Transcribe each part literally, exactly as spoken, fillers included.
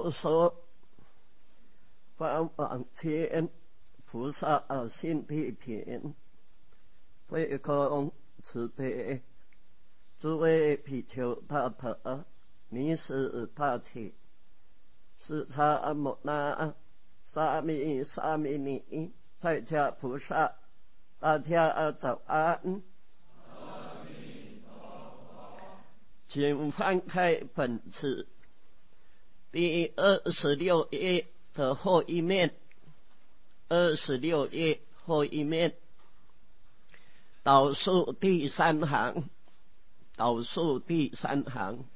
要说，凡往前菩萨心地平，推空慈悲，诸位比丘大德，尼是大切，是萨摩那沙弥沙弥尼，在家菩萨，大家早安。请翻开本次第二十六页的后一面，二十六页后一面，倒数第三行，倒数第三行。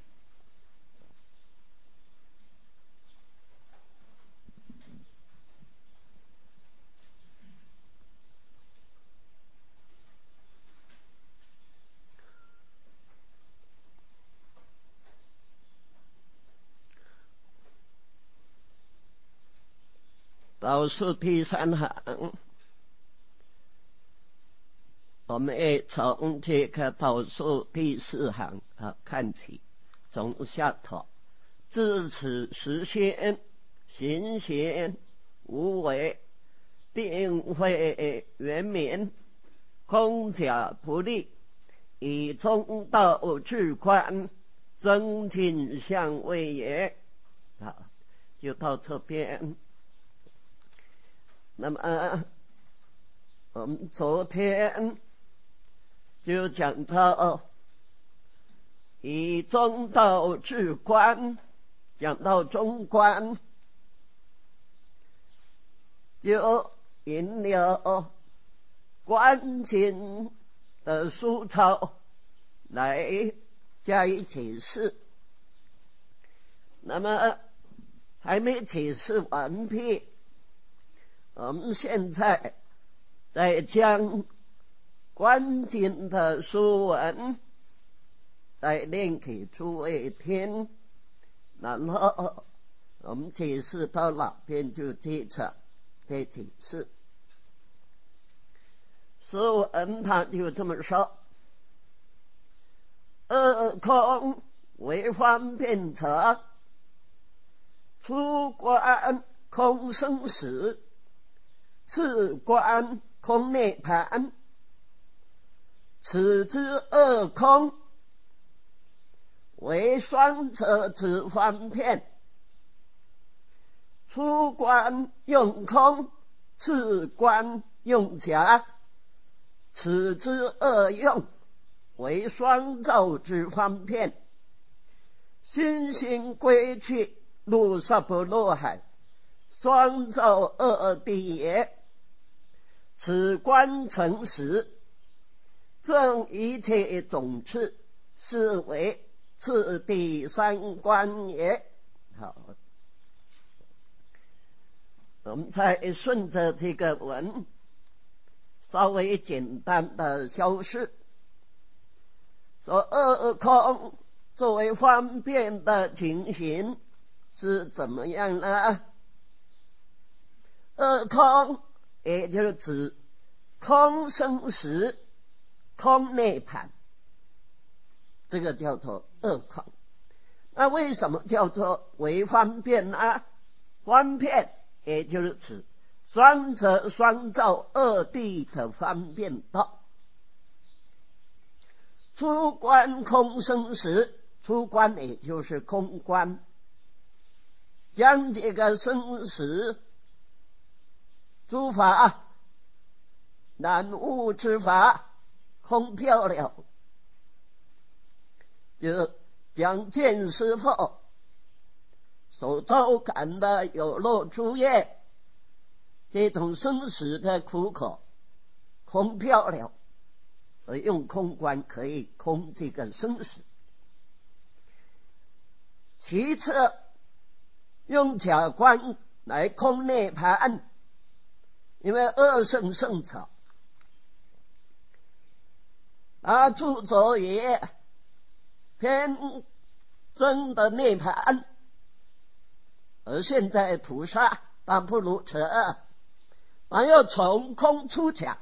倒数第三行，我们也从这个倒数第四行啊看起，从下头，自此实现行贤无为，定慧圆明，空假不立，以中道至观，增进相位也。好，就到这边。那么我们昨天就讲到以中道至观，讲到中观，就引了观经的书抄来加以解释。那么还没解释完毕，我们现在在将观经的书文再念给诸位听，然后我们解释到哪边就接着再解释。书文他就这么说：二空为方便者，初观空生死，次观空涅盘，此之二空为双者之方便。初观用空，次观用假，此之二用为双照之方便。心行归去，入萨婆罗海，双照二谛也。此观成实，正一切种次，是为次第三观也。好，我们再顺着这个文稍微简单的消释，说二空作为方便的情形是怎么样呢？二空也就是指空生死、空涅盘，这个叫做二空。那为什么叫做为方便呢？方便也就是指双者双照二谛的方便道。初观空生死，初观也就是空观，将这个生死诸法难悟之法空掉了，就将见识后所遭感的有漏诸业，这种生死的苦口空掉了，所以用空观可以空这个生死。其次用假观来空涅盘，因为二圣圣者他著作也偏真的涅盘，而现在菩萨但不如此，还要从空出假，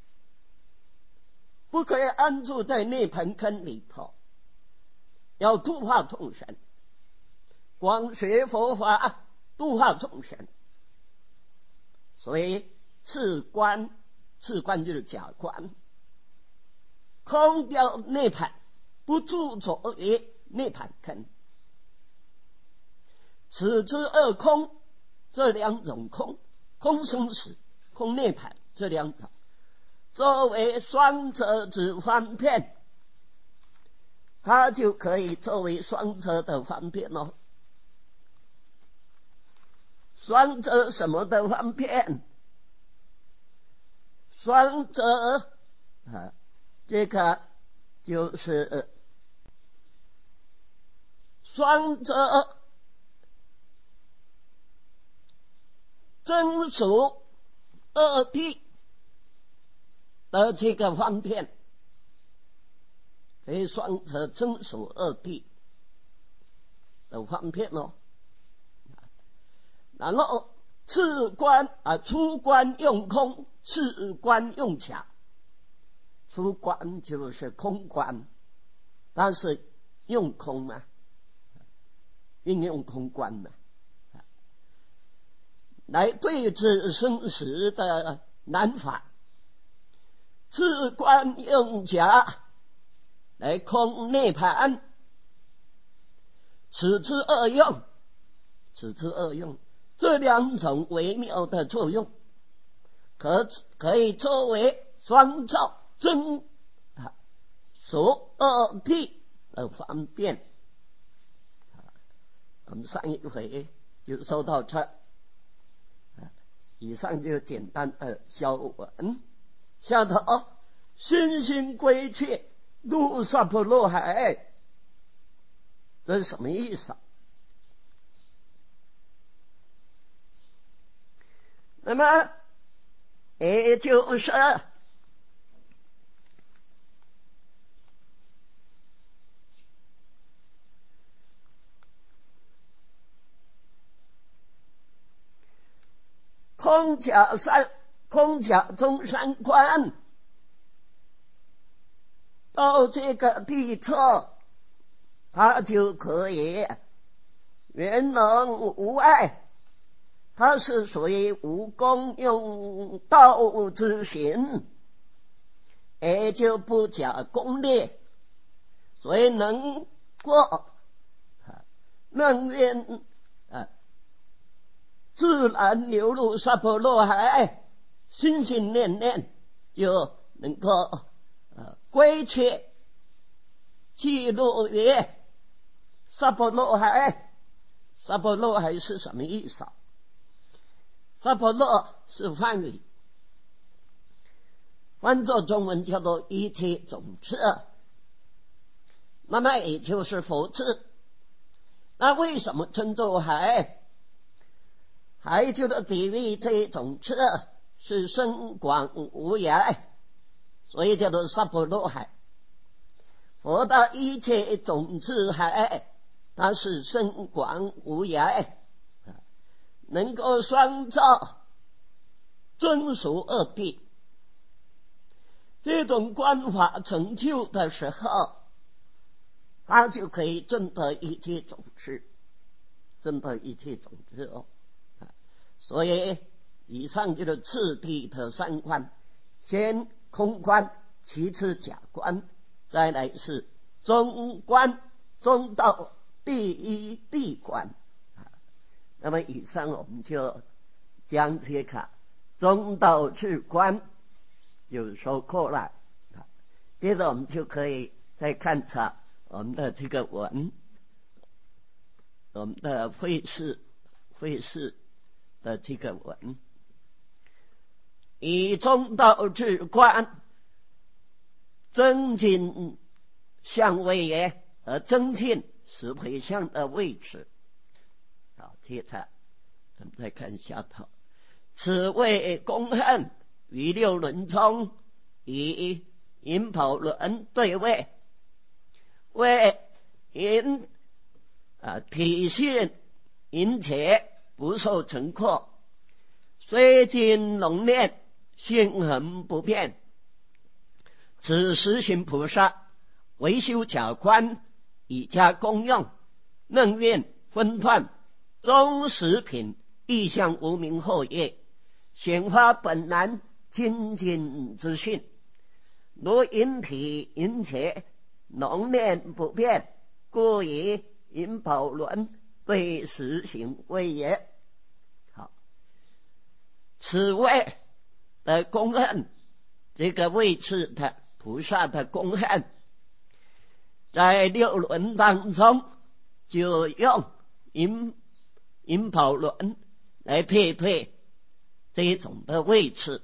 不可以安住在涅盘坑里头，要度化众生。 广学佛法，度化众生。所以次观，次观就是假观，空掉涅槃，不著着于涅槃坑。此之二空，这两种空，空生死，空涅槃这两种，作为双车之方便，它就可以作为双车的方便哦。双车什么的方便？双车啊，这个就是双车真属二谛的这个方便，所以双车真属二谛的方便哦。然后次观啊，初观用空，次观用假。初观就是空观，但是用空嘛，运用空观嘛，来对治生死的难法。次观用假，来空涅槃。此之二用，此之二用，这两种微妙的作用，可可以作为双照真啊所二谛的方便。我们上一回就说到这，以上就简单的消文。下头心心归去，入萨婆罗海，这是什么意思啊？那么也就是空假三空假中三观，到这个地侧，它就可以圆能无碍，它是属于无功用道之行，也就不假功利，所以能过能愿啊自然流入萨婆罗海，心心念念就能够呃归去记录于萨婆罗海。萨婆罗海是什么意思啊？萨婆罗是梵语，翻作中文叫做一切种子，那么也就是佛智。那为什么称作海？海就是比喻这种子是深广无涯，所以叫做萨婆罗海。佛的一切种子海，它是深广无涯，能够双照真属二谛。这种观法成就的时候，他就可以证得一切种子，证得一切种子哦。所以以上就是次第的三观，先空观，其次假观，再来是中观，中道第一谛观。那么以上我们就将这个中道智观就收括了。接着我们就可以再看查我们的这个文，我们的会士会士的这个文，以中道智观增进相位也，而增进十回向的位置。好，接着我们再看下头，此谓公恨于六轮中，以引宝轮对位，为引啊体现引且不受尘扩，虽经浓炼，性恒不变。此实行菩萨为修假观，以加功用，能愿分段中实品，意象无名后业，显发本然清净之性，如引体引切，浓念不变，故以引宝轮对实行位也。好，此位的公恨，这个位次的菩萨的公恨，在六轮当中就用引引宝轮来配对这种的位次，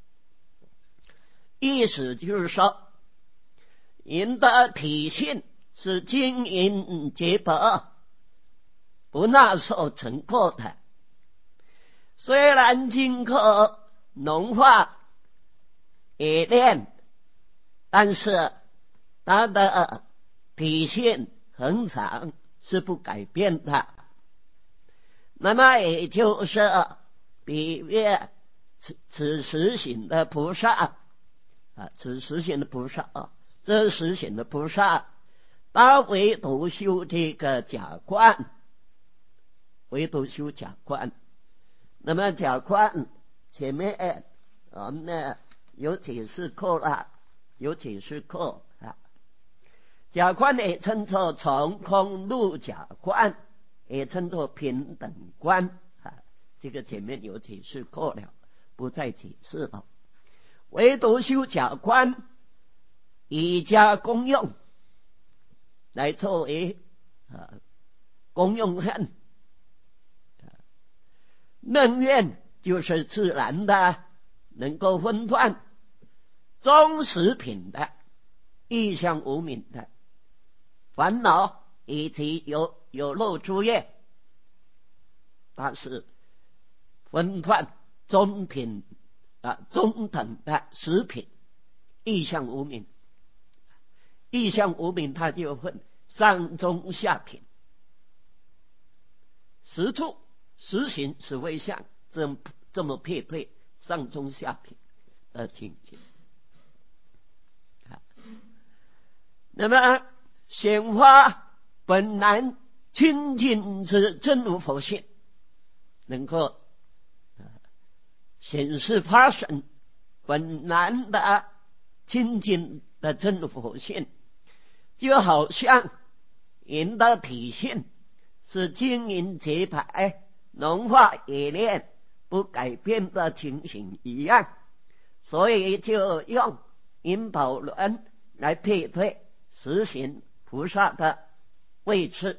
意思就是说，人的体性是晶莹洁白，不纳受尘垢的。虽然经过浓化冶炼，但是它的体性恒常，是不改变的。那么也就是比喻此此实行的菩萨啊，此实行的菩萨啊，这实行的菩萨，他唯独修这个假观，唯独修假观。那么假观前面我们呢有解释过了，有解释过啊。假观也称作从空入假观，也称作平等观啊，这个前面有解释过了，不再解释了。唯独修假观，以加功用，来作为啊功用恨。楞愿就是自然的，能够分段中实品的，意象无明的烦恼以及有有漏诸业，它是分段中品啊中等的实品，意象无明。意象无明它就分上中下品，实处实行实为相，这么这么配对上中下品的境界。那么显发本然清净之真如佛性，能够显示发生本然的清净的真如佛性，就好像人的体性是晶莹洁白、浓化冶炼、不改变的情形一样，所以就用引宝轮来配对实行菩萨的位次。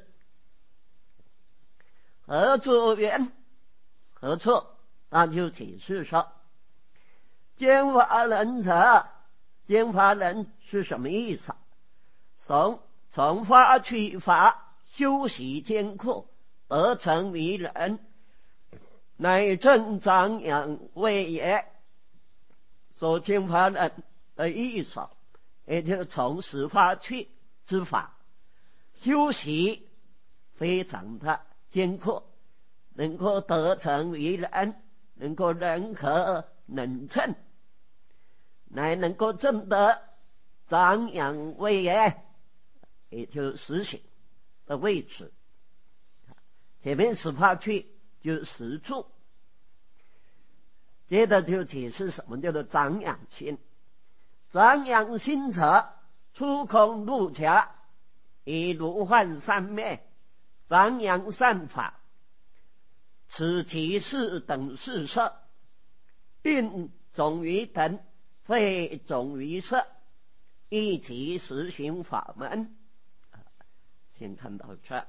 何作缘？何错？那就解释说，坚法人者，坚法人是什么意思？从从法去法，修习艰苦，而成为人，乃正长养位也。所坚法人的意思，也就是从十法去之法，修习非常的艰苦，能够得成为人，能够人可能称，乃能够证得长养位也，也就是实行的位置。前面十法去就是实住，接着就解释什么叫做长养心。长养心者，出空入假，以如幻三昧，长养善法，此即是等四摄，并种于等，非种于色，一起实行法门。先看到这，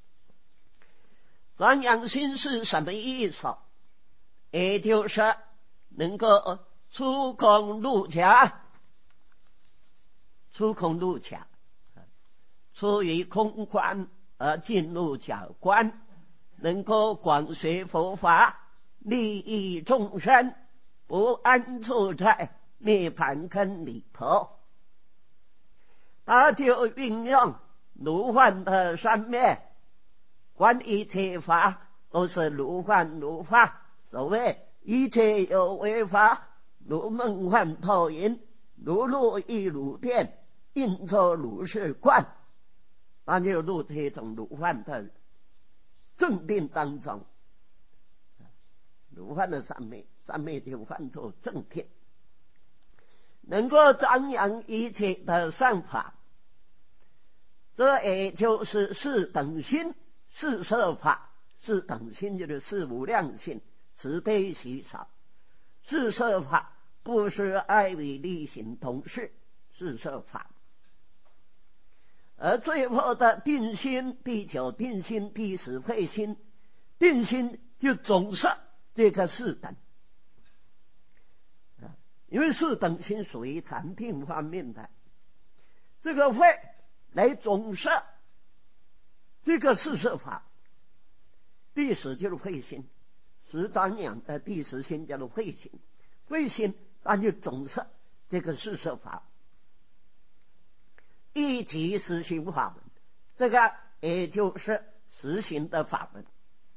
长养心是什么意思？也就是能够出空入假，出空入假，出于空观而进入假观，能够广学佛法，利益众生，不安处在涅盘坑里头。他就运用如幻的三昧，观一切法都是如幻如法。所谓一切有为法，如梦幻泡影，如露亦如电，应作如是观。那就入这种如幻的正定当中，如幻的三昧，三昧就换作正定，能够张扬一切的善法，这也就是四等心、四摄法。四等心就是四无量心，慈悲喜舍。四摄法不是爱与力行同事，四摄法。而最后的定心，第九定心，第十慧心，定心就总摄这个四等，因为四等心属于禅定方面的，这个慧来总摄这个四摄法。第十就是慧心，十张养的第十心叫做慧心，慧心那就总摄这个四摄法。一即实行法门，这个也就是实行的法门。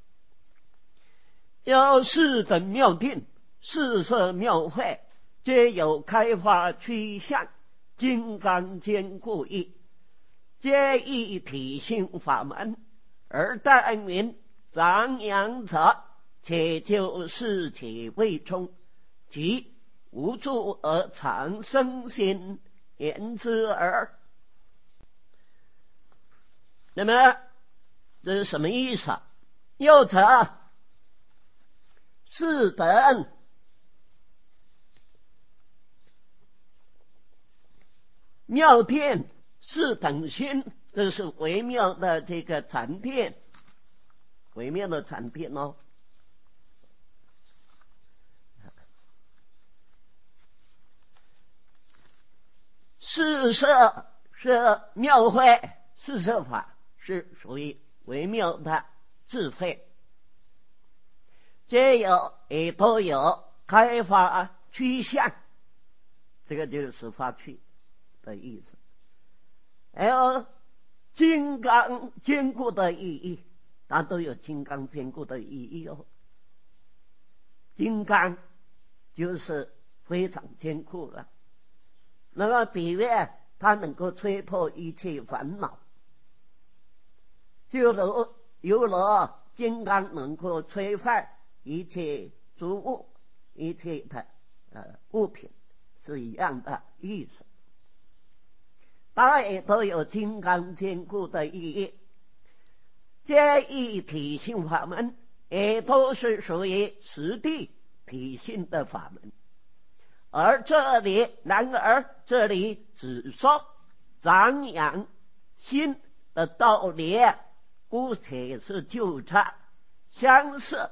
要四等妙定，四摄妙慧，皆有开发趋向，金刚坚固义，皆一体性法门，而但云张扬者，且就事体未充，即无助而常生心，言之而。那么这是什么意思啊？又者四等妙定，四等心，这是微妙的这个禅定，微妙的禅定哦。四摄是妙慧，四摄法是属于微妙的智慧，皆有也都有开发趋向，这个就是十发趣的意思。还有金刚坚固的意义，它都有金刚坚固的意义哦。金刚就是非常坚固了，那么比喻它能够吹破一切烦恼，就如犹如金刚能够吹坏一切诸物、一切的呃物品是一样的意思。当然也都有金刚坚固的意义，皆一体性法门，也都是属于实地体性的法门。而这里，然而这里只说张扬心的道理，姑且是就差相似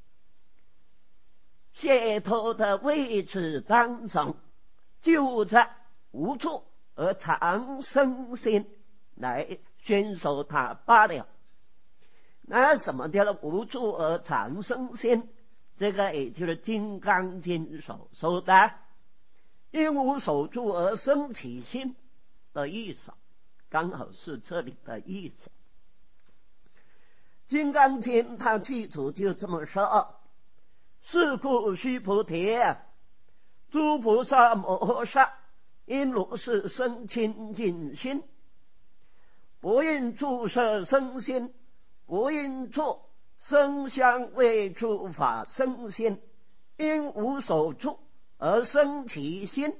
解脱的位置当中，就在无助而常生心来宣说它罢了。那什么叫做无助而常生心？这个也就是《金刚经》所说的因无所住而生起心的意思，刚好是这里的意思。《金刚经》它具体就这么说：是故须菩提，诸菩萨摩诃萨因如是生清净心，不应住色生心，不应住声香味触法生心，因无所住而生其心。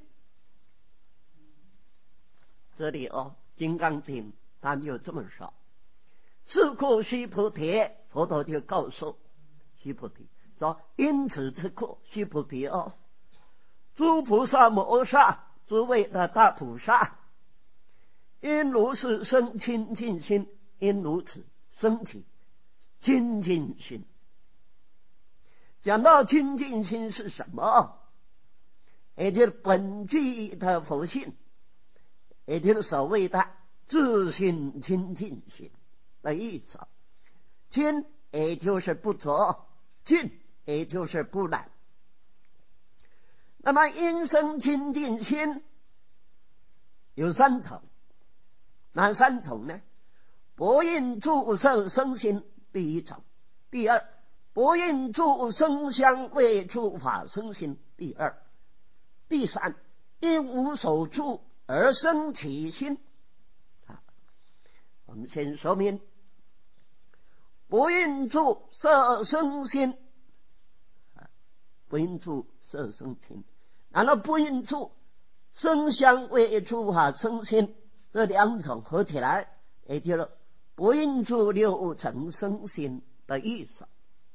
这里哦，《金刚经》他就这么说。是故须菩提，佛陀就告诉须菩提说：因此之故，须菩提哦，诸菩萨摩萨，诸位的大菩萨，因如是生清净心，因如此生起清净心。讲到清净心是什么？也就是本具的佛性，也就是所谓的自性清净心的意思。清也就是不浊，净也就是不染。那么因生清净心有三层，哪三层呢？不应住色生心，第一层；第二，不应住声香味触法生心，第二；第三，因无所住而生其心。啊，我们先说明， 不应住色身心，不应住色身心，然后不应住声香味触法身心，这两种合起来，也就是不应住六尘身心的意思。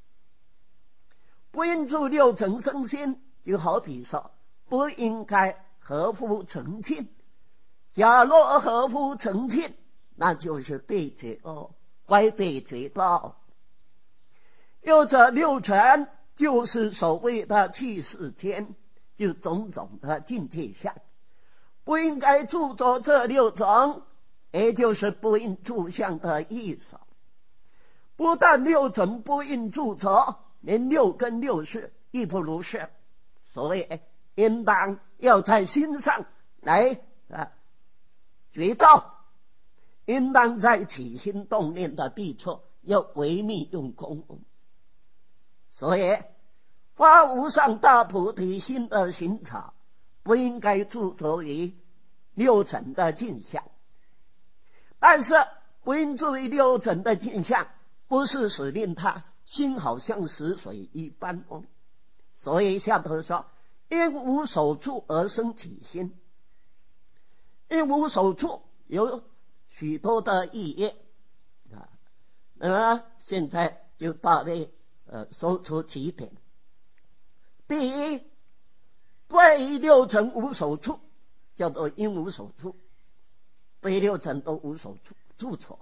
不应住六尘身心，就好比说不应该合乎纯净，假若合乎纯净，那就是被觉恶，乖被觉道。又这六尘就是所谓的气世间，就种种的境界相，不应该住着这六种，也就是不应住相的意思。不但六种不应住着，连六根六识亦不如是。所谓应当要在心上来啊觉照，应当在起心动念的地处要唯密用功。所以发无上大菩提心的行者，不应该著着于六尘的境相，但是不应注意六尘的境相，不是使令他心好像死水一般哦。所以下头说因无所住而生起心，因无所住有许多的意义啊，那么现在就大类呃说出几点。第一，对六尘无所住，叫做因无所住，对六尘都无所住住着。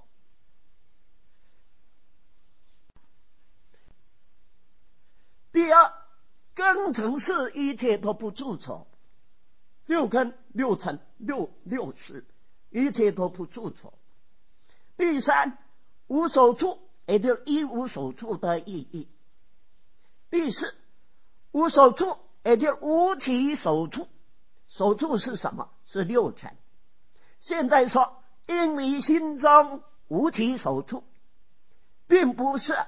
第二，根尘是一切都不住着，六根六尘六六识一切都不住着。第三，无所住，也就一无所住的意义。第四，无所住，也就无其所住。所住是什么？是六尘。现在说因你心中无其所住，并不是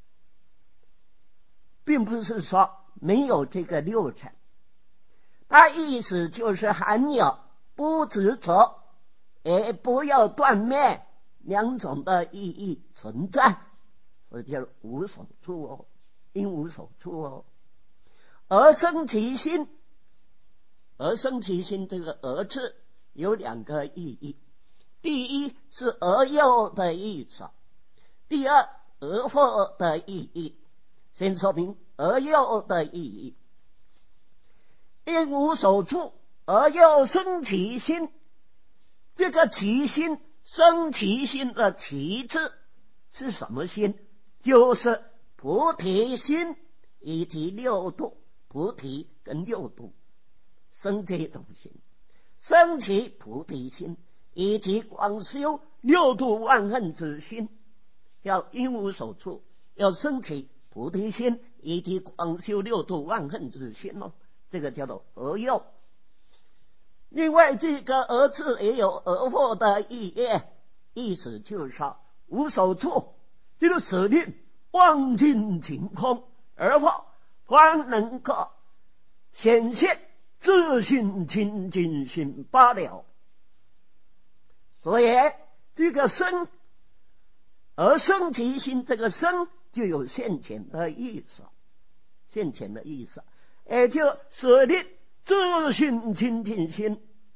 并不是说没有这个六尘，它意思就是含有不执着也不要断灭两种的意义存在，所以叫无所住哦，因无所住哦。而生其心，而生其心这个而字有两个意义，第一是而又的意思，第二而或的意义。先说明而又的意义。因无所住而又生其心，这个其心生其心的其字是什么心？就是菩提心以及六度，菩提跟六度生这种心，生其菩提心以及广修六度万恨之心，要因无所住，要生起菩提心以及广修六度万恨之心哦，这个叫做而又。另外这个而字也有而或的意义，意思就是说无所住，就是使令忘尽晴空，而或方能够显现自信清净心罢了。所以这个生而生其心，这个生就有现前的意思，现前的意思，也就使令自信清净心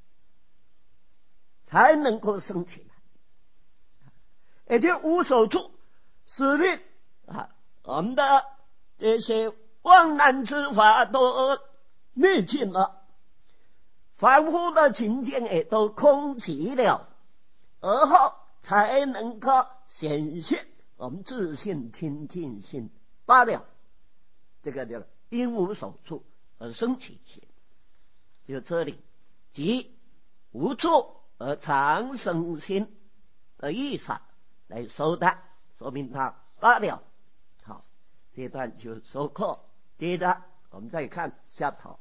才能够生起来，也就无所住，使令啊我们的这些妄难之法都灭尽了，凡夫的情境也都空寂了，而后才能够显现我们自信清净心罢了。这个叫因无所住而生起心，就这里即无住而常生心的意思来说的，说明它罢了。好，这段就收课。接着我们再看下头。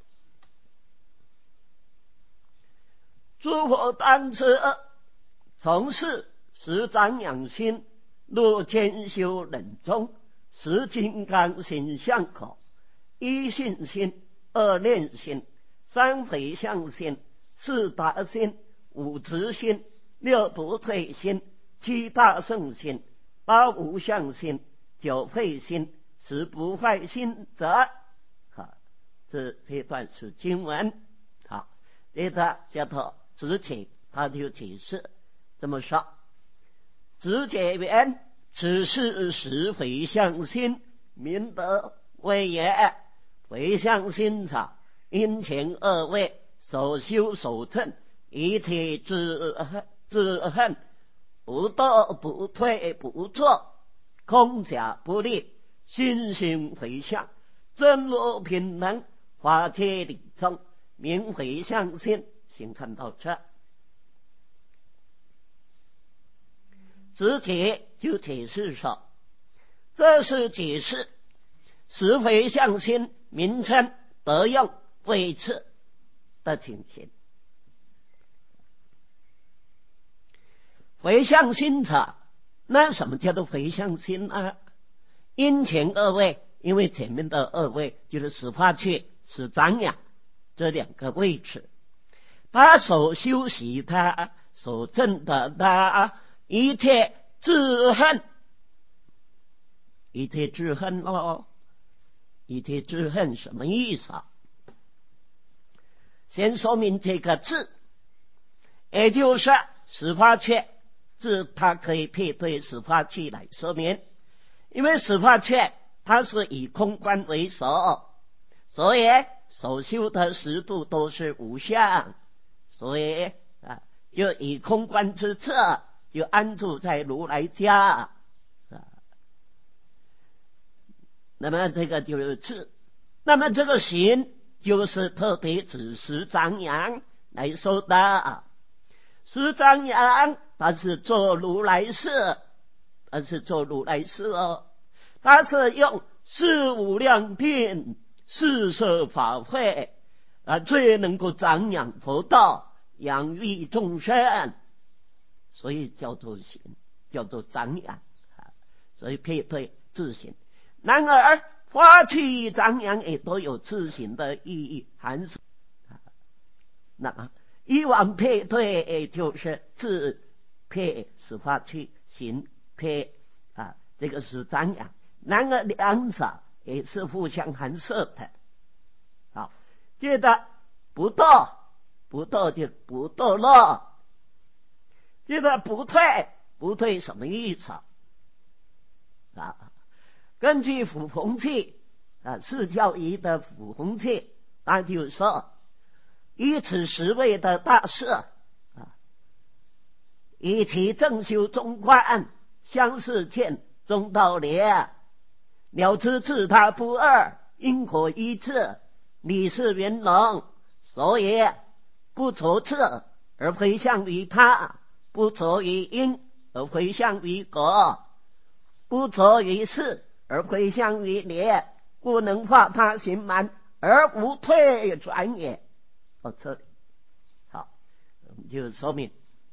诸佛当知从事实长养心，若兼修忍中，十金刚心相口，一信心，二念心，三回向心，四达心，五执心，六不退心，七大圣心，八无相心， 久废心，时不坏心则。好，这这段是经文。好，这个下头直解，他就解释这么说：直解言，此事实非相心，明德为也。非相心者，因前二位所修所证，一体之之恨，不斗不退不作，空假不立，心性回向，真如平等，法界理中，明回向心。先看到这，直解就解释说，这是解释实回向心名称得用位次的情形。回向心者，那什么叫做回向心啊？因前二位，因为前面的二位就是始发趣、始长养这两个位置，他所修习他所证的的一切智恨，一切智恨哦，一切智恨什么意思啊？先说明这个智，也就是始发趣智，它可以配对始发趣来说明，因为始发趣它是以空观为首，所以所修的十度都是无相，所以啊，就以空观之策，就安住在如来家啊。那么这个就是智，那么这个行就是特别指十长养来说的。十长养他是做如来事，他是做如来事哦，他是用四无量品、四摄法会啊，最能够长养佛道、养育众生，所以叫做行，叫做长养啊，所以配对自行。然而发趣长养也都有自行的意义含义。那么以往配对也就是自配是发趣，行配啊，这个是长养。然而两者也是互相含摄的。好，接着不堕，不堕就不堕落。接着不退，不退什么意思啊？根据普弘契啊，释教仪的普弘契，他就说，以此十位的大事啊，以其正修中观，相似见中道理，了知自他不二，因果一致，理事圆融，所以不着次而回向于他，不着于因而回向于果，不着于事而回向于理，故能化他行满而无退转也。到这里，好，我们就说明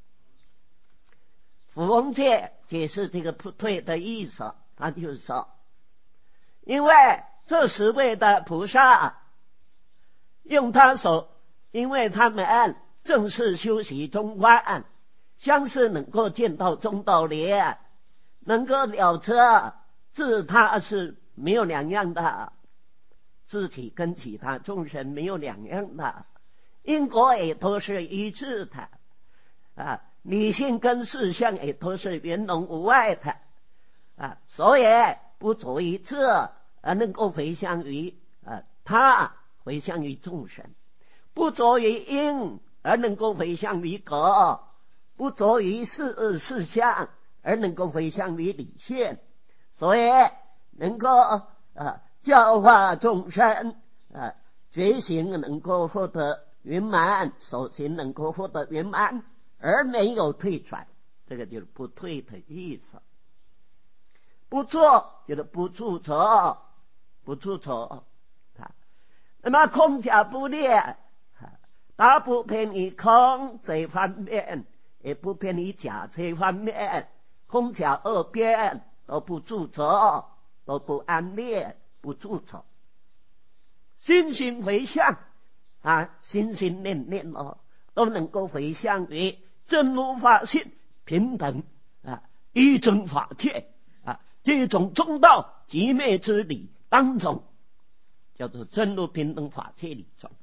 普弘契解释这个不退的意思，他就是说，因为这十位的菩萨用他所，因为他们正是修习中观，相似能够见到中道理，能够了知自他是没有两样的，自己跟其他众生没有两样的，因果也都是一致的啊，理性跟事相也都是圆融无碍的啊，所以不着于这而能够回向于啊他，回向于众生；不着于因而能够回向于果；不着于事事相而能够回向于理性，所以能够啊教化众生啊，觉醒能够获得圆满，所行能够获得圆满，而没有退转，这个就是不退的意思。不做就是不著着，不著着啊。那么空假不劣，它不偏于空这方面，也不偏于假这方面，空假二边都不著着，都不安列，不著着。心心回向啊，心心念念哦，都能够回向于真如法性平等啊，一真法界啊， 这种中道极灭之理当中，叫做真如平等法界理中，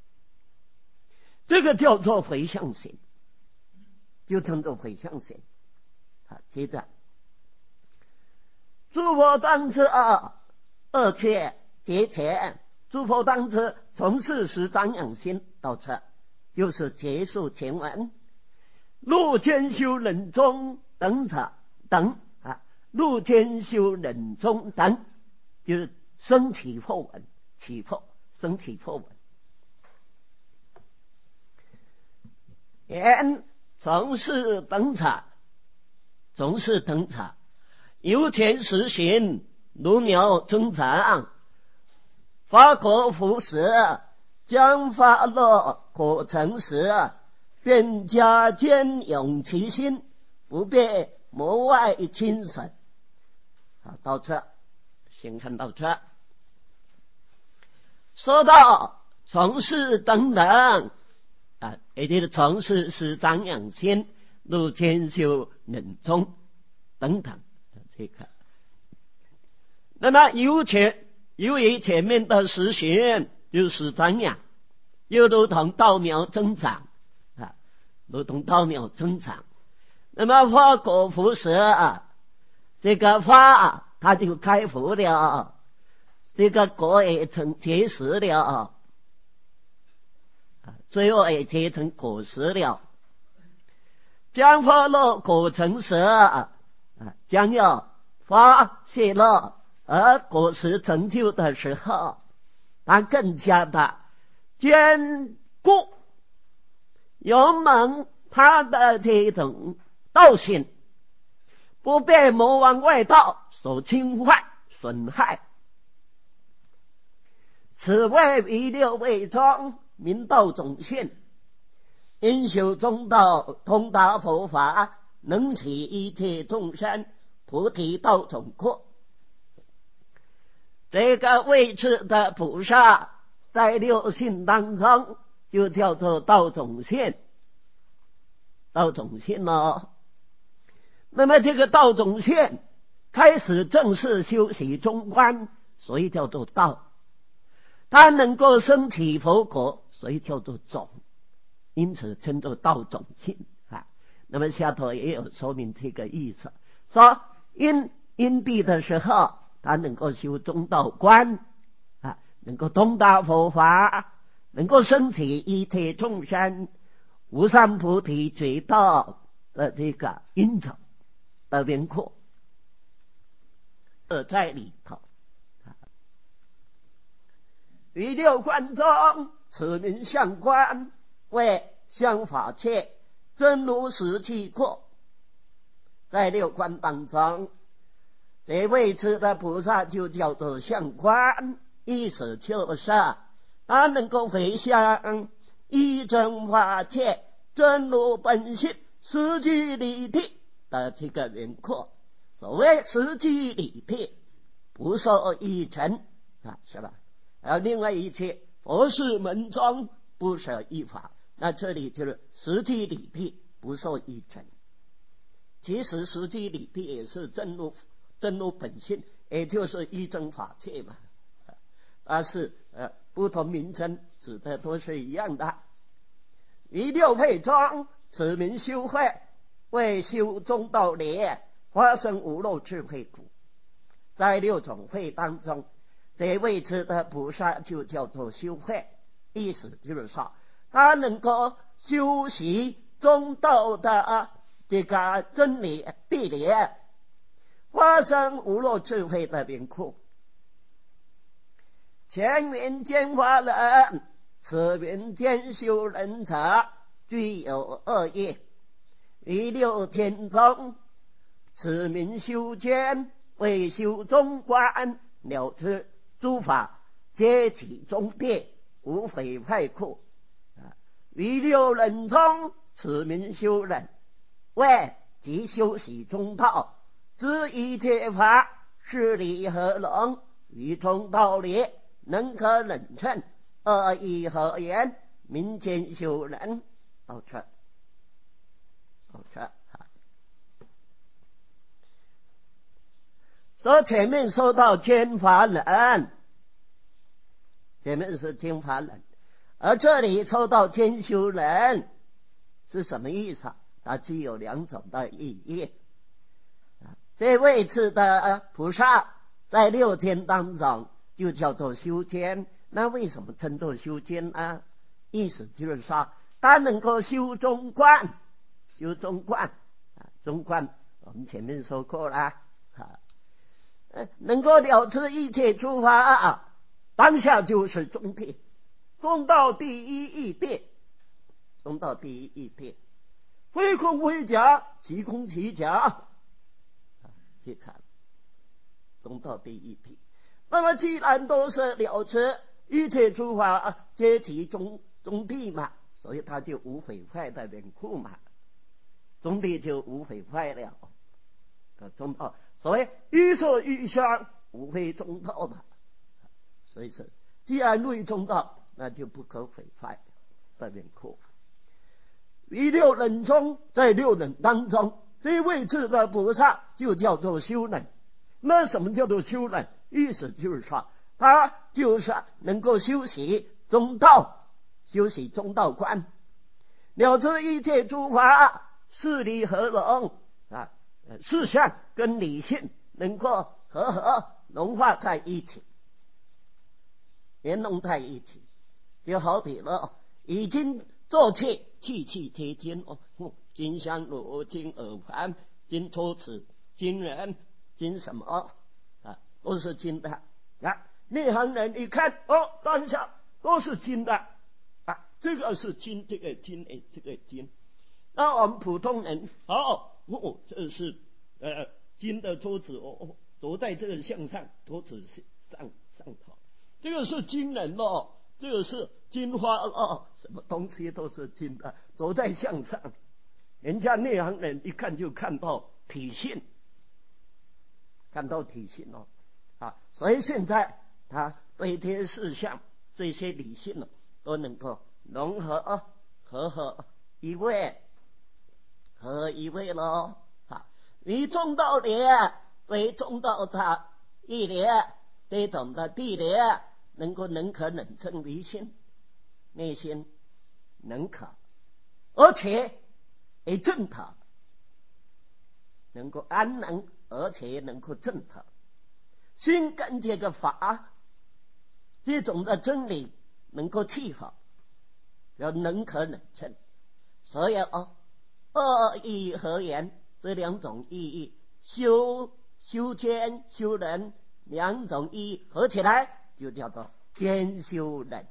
这个叫做回向行，就称作回向行。好，接着诸佛当知二二缺节前，诸佛当知从事实长养心到这，就是结束前文。入间修忍中等者等啊，入间修忍中等，就是生起后文，起后生起后文。言从事等者，从事等者，由前实行，如苗增长，发果福时，将发落果成时，便加坚永其心，不被魔外侵损。好，到这，先看到这。说到从事等等啊，也就是从事是长养心、入天修忍中等等这个。那么由前由于前面的实行就是长养，又如同稻苗增长啊，如同稻苗增长。那么花果福时啊，这个花它就开福了，这个果也成结实了，最后也结成果实了。将花落果成时啊，将要花谢落而果实成就的时候，它更加的坚固，勇猛它的这种道性，不被魔王外道所侵坏损害。此谓于六位中明道种性，因修中道，通达佛法，能起一切众生菩提道种果。这个位置的菩萨在六性当中就叫做道种性，道种性哦。那么这个道种性开始正式修习中观，所以叫做道。它能够生起佛果，所以叫做种，因此称作道种性啊。那么下头也有说明这个意思，说因因地的时候，它能够修中道观啊，能够通达佛法，能够生起一切众生无上菩提觉道的这个因种的轮廓，呃，在里头。于六观中，此名相观，为相法界，真如实际过。在六观当中，这位置的菩萨就叫做相观，意思就是他能够回向一真法界真如本性实际理体的这个轮廓。所谓实际理体，不受一尘啊，是吧？而另外一切佛事门中不舍一法，那这里就是实际理体不受一尘。其实实际理体也是真如真如本性，也就是一真法界嘛，但是呃不同名称指的都是一样的。于六会中，此名修慧，为修中道理，发生无漏智慧苦。在六种慧当中，这位置的菩萨就叫做修慧，意思就是说他能够修习中道的这个真理地理，发生无漏智慧的名库。前云见法人，此云见修人者，具有二业。于六天中，此名修间，为修中观，了知诸法皆起中谛，无毁坏库。于六忍中，此名修忍，为即修习中道，知一切法是理何能，于中道理能可忍称，二义合言，民间修忍。到这，到这。 所以前面说到兼法忍，前面是兼法忍，而这里说到兼修忍是什么意思啊？它具有两种的意义。这位置的菩萨在六天当中就叫做修坚，那为什么称作修坚呢？意思就是说他能够修中观，修中观啊，中观我们前面说过了啊，能够了知一切诸法啊，当下就是中谛，中道第一义谛，中道第一义谛，非空非假，即空即假。去看中道第一谛。那么既然都是了知一切诸法皆其中中谛嘛，所以它就无毁坏的缘故嘛，中谛就无毁坏了。中道所谓于色于香无非中道嘛，所以是既然为中道，那就不可毁坏的缘故。于六忍中，在六忍当中，这位置的菩萨就叫做修忍。那什么叫做修忍？意思就是说他就是能够修习中道，修习中道观，了知一切诸法事理合融啊，事相跟理性能够和合融化在一起，联融在一起。就好比了已经做气，气气皆金哦，金香炉、金耳环、金托词、金人、金什么啊，都是金的啊。内行人一看，哦，当下都是金的啊，这个是金，这个金，哎，这个金。那我们普通人，哦，哦，这是呃金的桌子哦，哦，坐在这个向上，桌子上上头，这个是金人哦。这个是金花哦，什么东西都是金的，走在向上，人家内行人一看就看到体性，看到体性哦啊，所以现在他对这些事项、这些理性呢，都能够融合啊，合合一味，合一味咯啊。你中道理为中道的义理，这种的地理。能够能可能证离心，内心能可，而且也正他，能够安能，而且能够正他，心跟这个法，这种的真理能够契合，叫能可能证。所以哦，二义合言这两种意义，修修坚修忍两种意义合起来，就叫做兼修忍。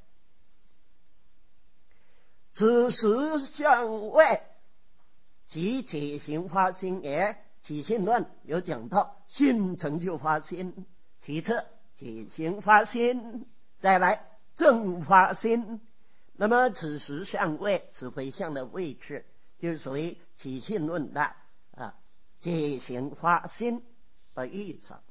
此实相位，即起行发心也。起信论有讲到信成就发心，其次起行发心，再来正发心。那么此实相位，此回向的位置，就属于起信论的啊起行发心的意思。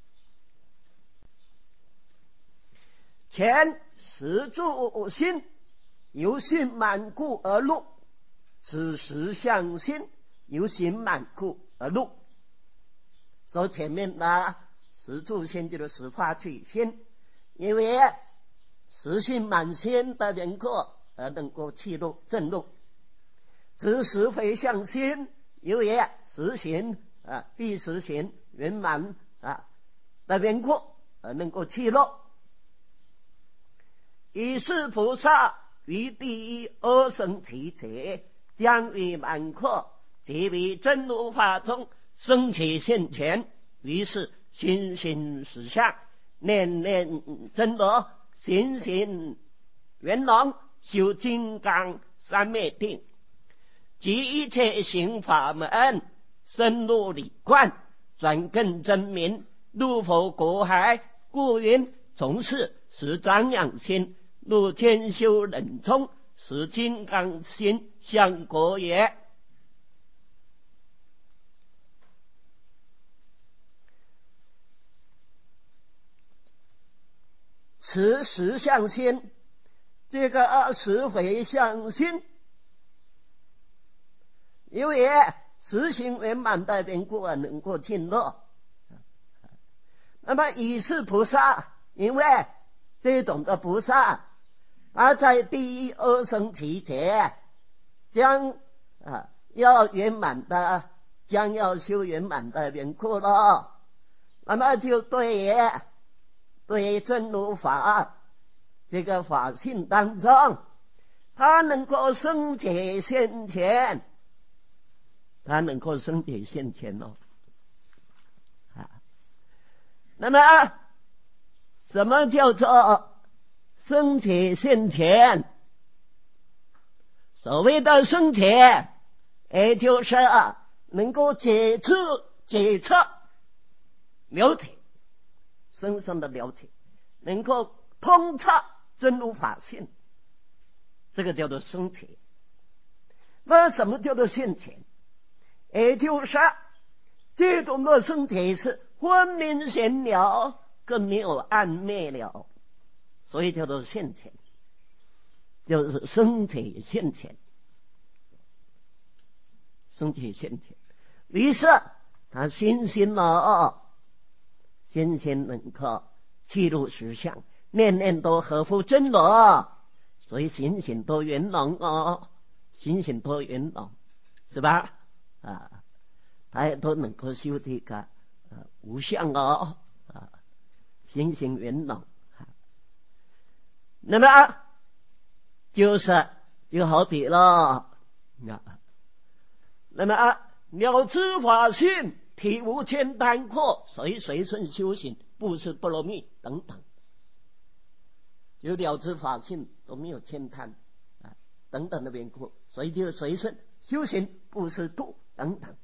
前十住心由心满故而入，此实相心由心满故而入。所以前面的十住心就是十发具心，因为实心满心的缘故而能够契入正入。此实回向心由于实行啊必实行圆满啊的缘故而能够契入。以是菩萨于第一阿僧祇者，将于满阔，即于真如法中生起现前，于是心心实相，念念真如，行行圆融，修金刚三昧定，即一切行法门，深入理观，转更真明，入佛果海。故云从事实张扬心，入兼修忍中，使金刚心相果也。此实相心，这个实回向心，因为实行圆满的缘故而能够进入。 那么以是菩萨，因为这种的菩萨，而在第二生期间，将啊要圆满的，将要修圆满的缘故了，那么就对对真如法这个法性当中，他能够生解现前，他能够生解现前哦。啊，那么什么叫做生解现前？所谓的生解，也就是能够解知解彻了解，深深的了解，能够通彻真如法性，这个叫做生解。那什么叫做现前？也就是这种的生解是分明显了，更没有暗昧了，所以叫做现前，就是生解现前，生解现前。于是他心心了，心心能够契入实相，念念都合乎真如，所以心心都圆融哦，心心都圆融，是吧？啊，他也都能够修这个呃无相哦，啊，心心圆融。那么就是就好比了，啊，那么啊，了知法性，体无间单阔，随随顺修行，不是波罗蜜等等，就了知法性都没有牵贪啊等等的缘故，所以就随顺修行，不是度等等，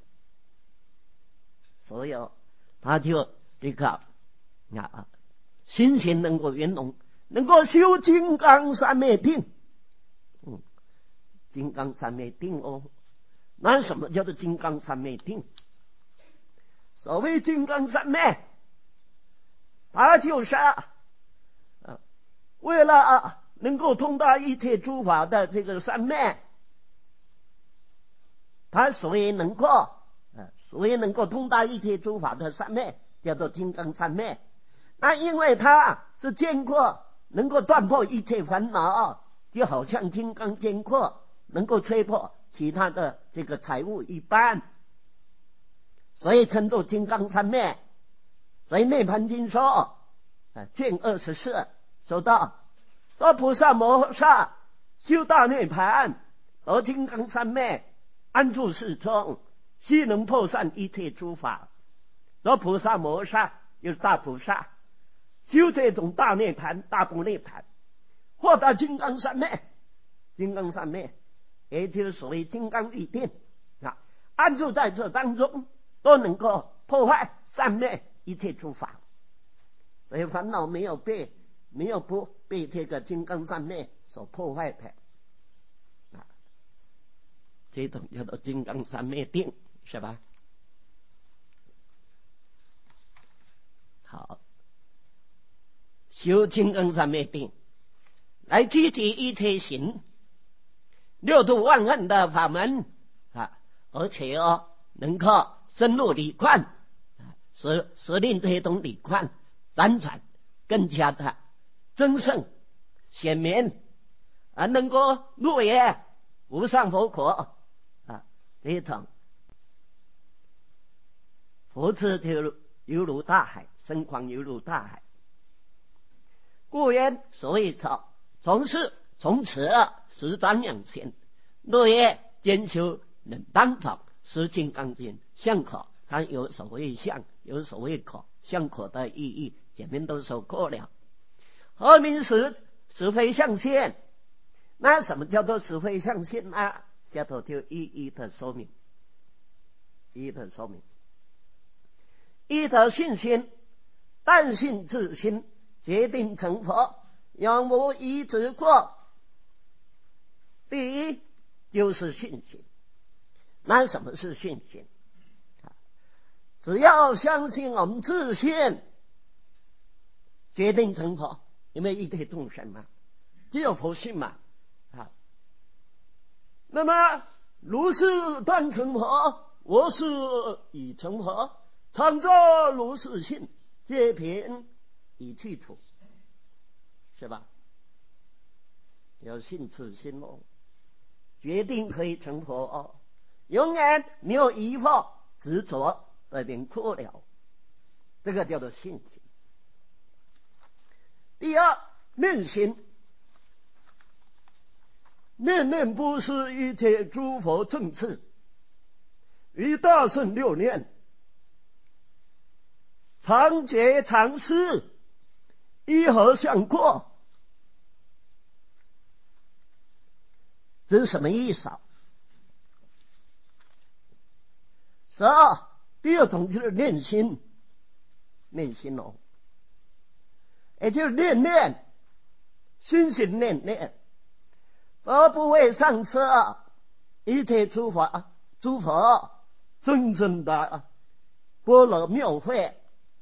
所有他就这个啊，心性能够圆融，能够修金刚三昧定。嗯，金刚三昧定哦，那什么叫做金刚三昧定？所谓金刚三昧，它就是啊，为了啊能够通达一切诸法的这个三昧，它所以能够啊，所以能够通达一切诸法的三昧，叫做金刚三昧。那因为它是坚固，能够断破一切烦恼，就好像金刚坚固，能够吹破其他的这个财物一般，所以称作金刚三昧。所以《涅盘经》说，啊，卷二十四说到，说菩萨摩诃修大涅盘，得金刚三昧，安住世中，悉能破散一切诸法。说菩萨摩诃就是大菩萨，修这种大涅盘、大不涅盘，获得金刚三昧。金刚三昧也就是所谓金刚力定啊，安住在这当中，都能够破坏三昧一切诸法，所以烦恼没有被没有不被这个金刚三昧所破坏的啊，这种叫做金刚三昧定，是吧？好，修金刚三昧定，来积极一切行，六度万恨的法门啊，而且哦，能够深入理观，使使令这种理观辗转更加的增胜显明，啊，能够入也无上佛果啊，这种佛智就犹如大海，深广犹如大海。故言所谓者，从是从此实瞻两性，若也兼修能当场识金刚经相可，它有所谓相，有所谓可，相可的意义前面都说过了。何名实实非相现？那什么叫做实非相现呢？下头就一一的说明，一一的说明。一则信心，但信自心，决定成佛，永无一执过。第一就是信心。那什么是信心？只要相信我们自信，决定成佛，因为一切众生嘛，只有佛性嘛啊。那么如是断成佛，我是已成佛，常作如是信， 戒品已去除，是吧？要信此心哦，决定可以成佛哦，永远没有疑惑执着而变破了，这个叫做信心。第二，念心，念念不失一切诸佛正次，于大圣六念，常觉常思，依何相过。这是什么意思啊？十二，第二种就是念心，念心哦，也就是念念，心心念念，而不为上师一切诸法诸佛真正的般若妙慧，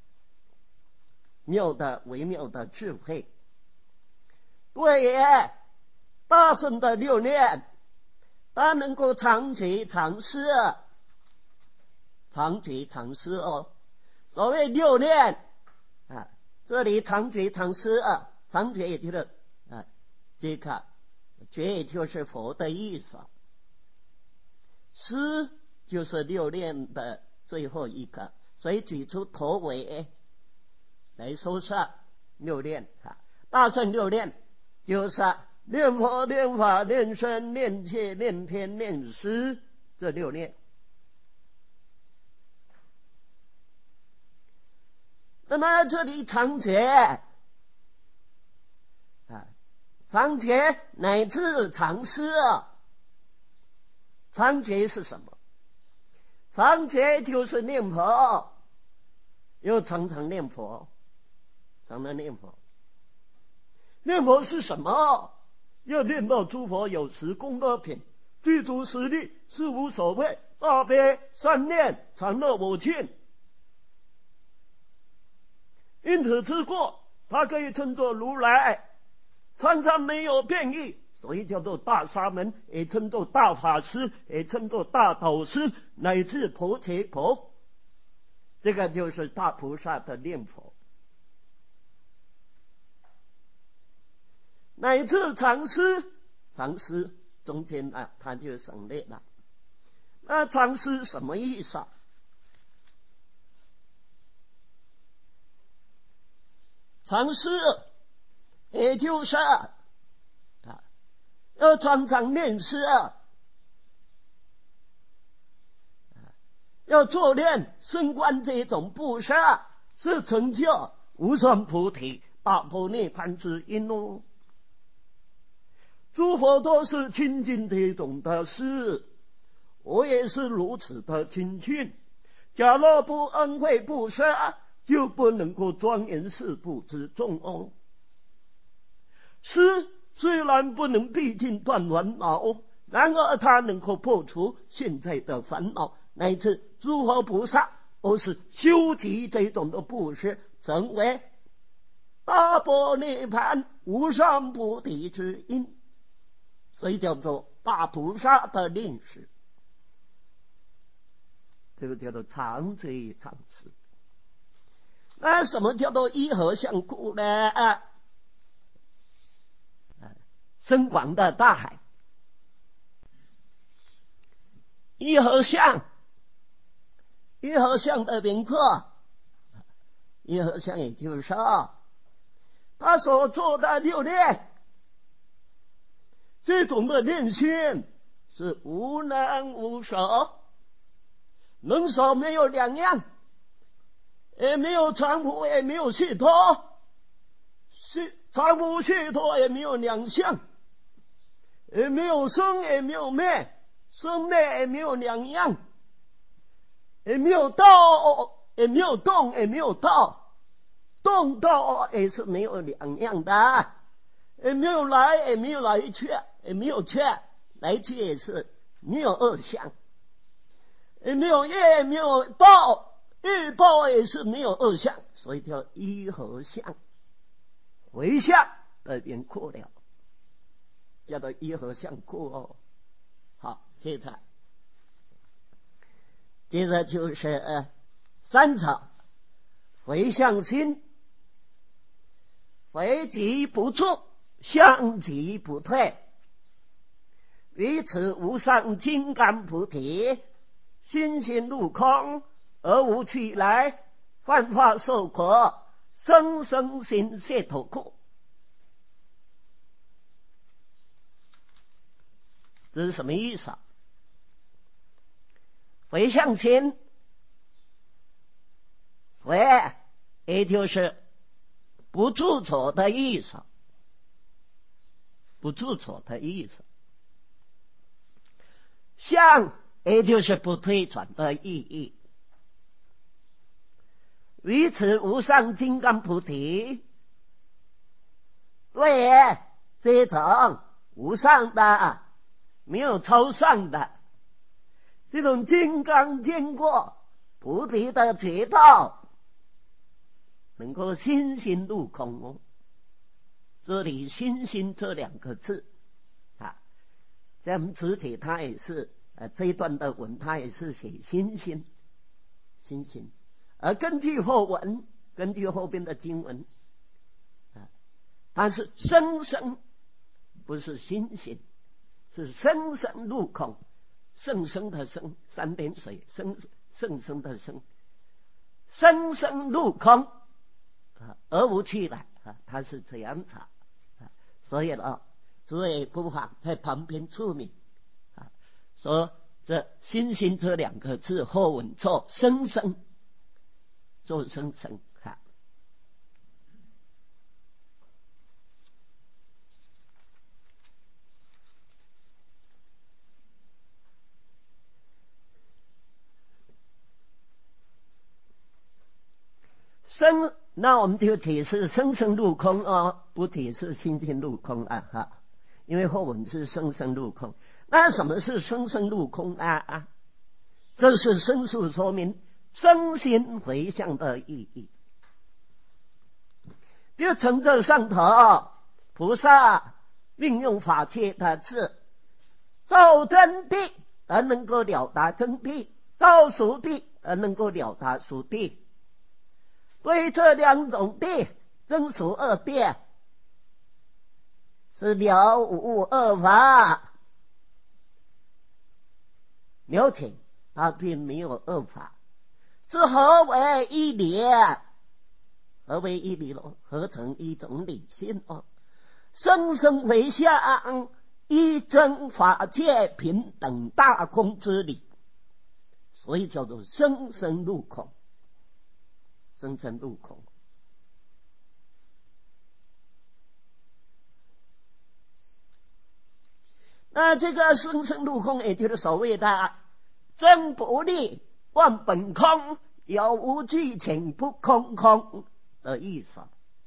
妙的微妙的智慧。对耶，大圣的六念，他能够常觉常思，常觉常思哦。所谓六念啊，这里常觉常思啊，常觉也就是啊，这个觉也就是佛的意思，思就是六念的最后一个，所以举出头尾来说算六念啊。大圣六念就是念佛、念法、念身、念切、念天、念思，这六念。那么这里常觉啊，常觉乃至常思，常觉是什么？常觉就是念佛，又常常念佛，常常念佛。念佛是什么？要念到诸佛有时功德品，具足实力，是无所谓，大悲三念，常乐我净。因此之过，它可以称作如来，常常没有变异，所以叫做大沙门，也称作大法师，也称作大导师，乃至婆伽婆。这个就是大菩萨的念佛。乃至常思，常思中间啊，他就省略了。那常思什么意思啊？常思也就是啊，要常常念思啊，要做念升观这种布施，是成就无上菩提大般涅槃之因哦。诸佛都是亲近这种的事，我也是如此的亲近。假若不恩惠布施，就不能够庄严四部之众哦。施虽然不能毕竟断烦恼，然而它能够破除现在的烦恼，乃至诸佛菩萨都是修集这种的布施，成为大般涅槃无上菩提之因，所以叫做大菩萨的令使，这个叫做常觉常思。那什么叫做依何相故呢？啊，深广的大海，依何相？依何相的名课，依何相也就是说，他所做的六念，这种的念心是无能无手，能手没有两样，也没有常服，也没有解脱，常服解脱也没有两相，也没有生也没有灭，生灭也没有两样，也没有道，也没有动，也没有道，动道也是没有两样的，也没有来，也没有来去，也没有去，来去也是没有二相，也没有业，也没有报，业报也是没有二相，所以叫依何相，回向而变扩了，叫做依何相故哦。好，接着接着就是、呃、三草回向心，回即不住，向即不退。于此无上金刚菩提，心心入空，而无去来，幻化受果，生生心解脱故。这是什么意思啊？回向心，回也就是不住错的意思，不住错的意思。向也就是不退转的意义。于此无上金刚菩提，对这种无上的，没有超上的这种金刚经过菩提的觉道，能够心心入空哦。这里心心这两个字啊，在我们词帖它也是呃这一段的文它也是写心心心心，而根据后文，根据后边的经文啊，它是生生，不是心心，是生生入空，生生的生，三点水，生生生的生，生生入空啊，而无去来啊，它是这样子啊。所以呢，诸位不妨在旁边注明啊，说这心心这两个字后文做生生，做生生啊。生，那我们就解释生生入空哦，不解释心心入空啊哈，因为后文是生生入空。那什么是生生入空啊啊？这是申述说明生心回向的意义。就从这上头，菩萨运用法界的智，照真谛而能够了达真谛，照俗谛而能够了达俗谛。对这两种谛，真俗二谛，是了无二法，了解它并没有二法。是何为一理？何为一理咯？合成一种理性哦。生生回向，一真法界平等大空之理，所以叫做生生入空。生生入空，那这个生生入空，也就是所谓的真不立，万本空，有无具请不空空的意思。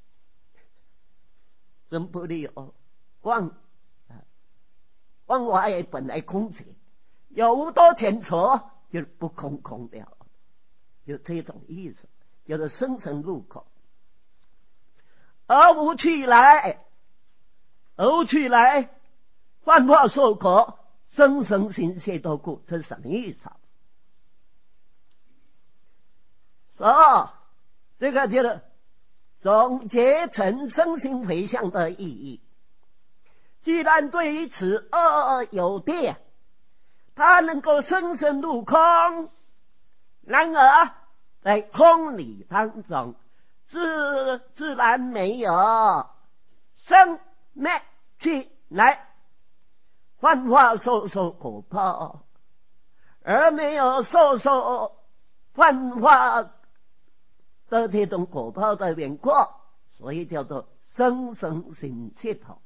真不立哦，万万法也本来空寂，有无多前错，就是不空空了，就这种意思。叫做生生入空，而无去来，而无去来，幻化受果，生生心解脱故。这是什么意思啊？说这个就是总结成生心回向的意义。既然对于此二有谛，它能够生生入空，然而在空理当中，自自然没有生灭去来幻化受受果报，而没有受受幻化的这种果报的缘故，所以叫做生生心解脱。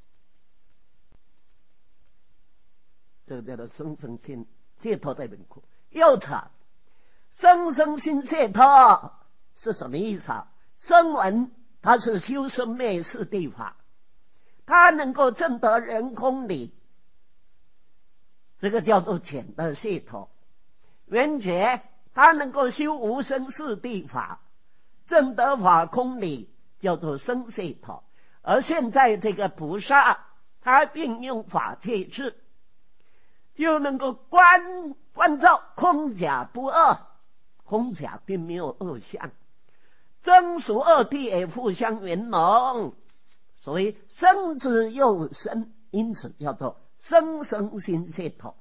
这个叫做生生心解脱的缘故。又查生生心解脱是什么意思啊？声闻它是修生灭四谛法，它能够证得人空理，这个叫做浅的解脱。圆觉它能够修无生四谛法，证得法空理，叫做生解脱。而现在这个菩萨，他运用法界智，就能够观观照空假不二，空假并没有二相， 曾属二谛也互相圆融，所以生之又生，因此叫做生生心系统，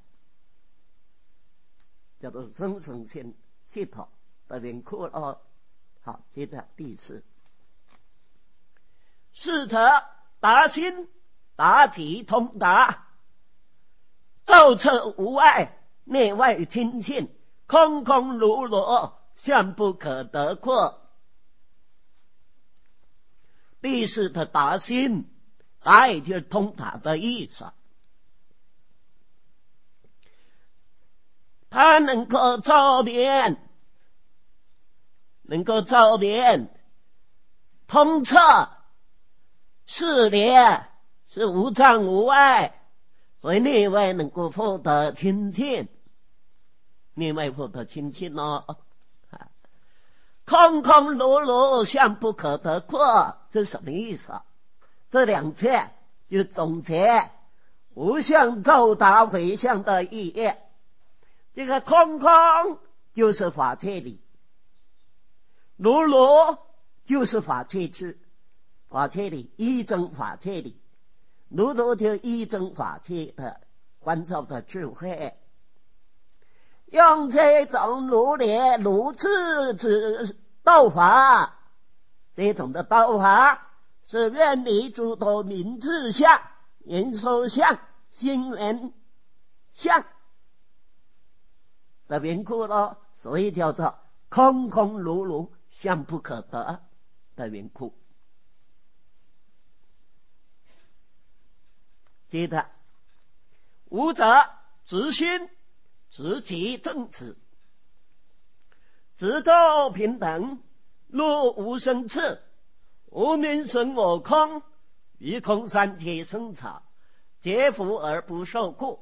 叫做生生心系统的缘故哦。好，接着第四，是则达心达体通达，照彻无碍，内外清净，空空如如，相不可得过。第四的达心，达也就是通达的意思，它能够照遍，能够照遍通彻事理，是无障无碍，所以内外能够获得清净，内外获得清净哦。空空如如，相不可得过，这是什么意思？这两句就总结无相照达回向的意义。这个空空就是法界理，如如就是法界智，法界理一真法界理，如如就一真法界的观照的智慧。用这种如理如智之道法，这种的道法是远离诸多名字相、言说相、心缘相的缘故咯，所以叫做空空如如，相不可得的缘故。接着，无者直心，直即正直，直照平等，入无生次，无名生我空，于空三界生草，皆福而不受故。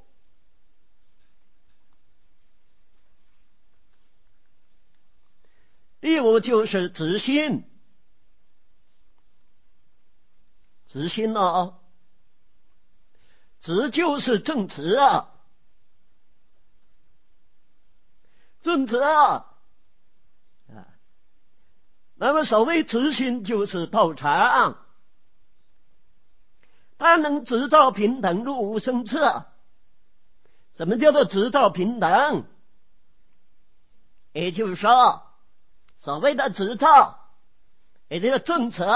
第五就是直心，直心哦，直就是正直啊，正直啊。那么所谓直心就是道场，它能直照平等，入无生次。什么叫做直照平等？也就是说，所谓的直照，也就是正直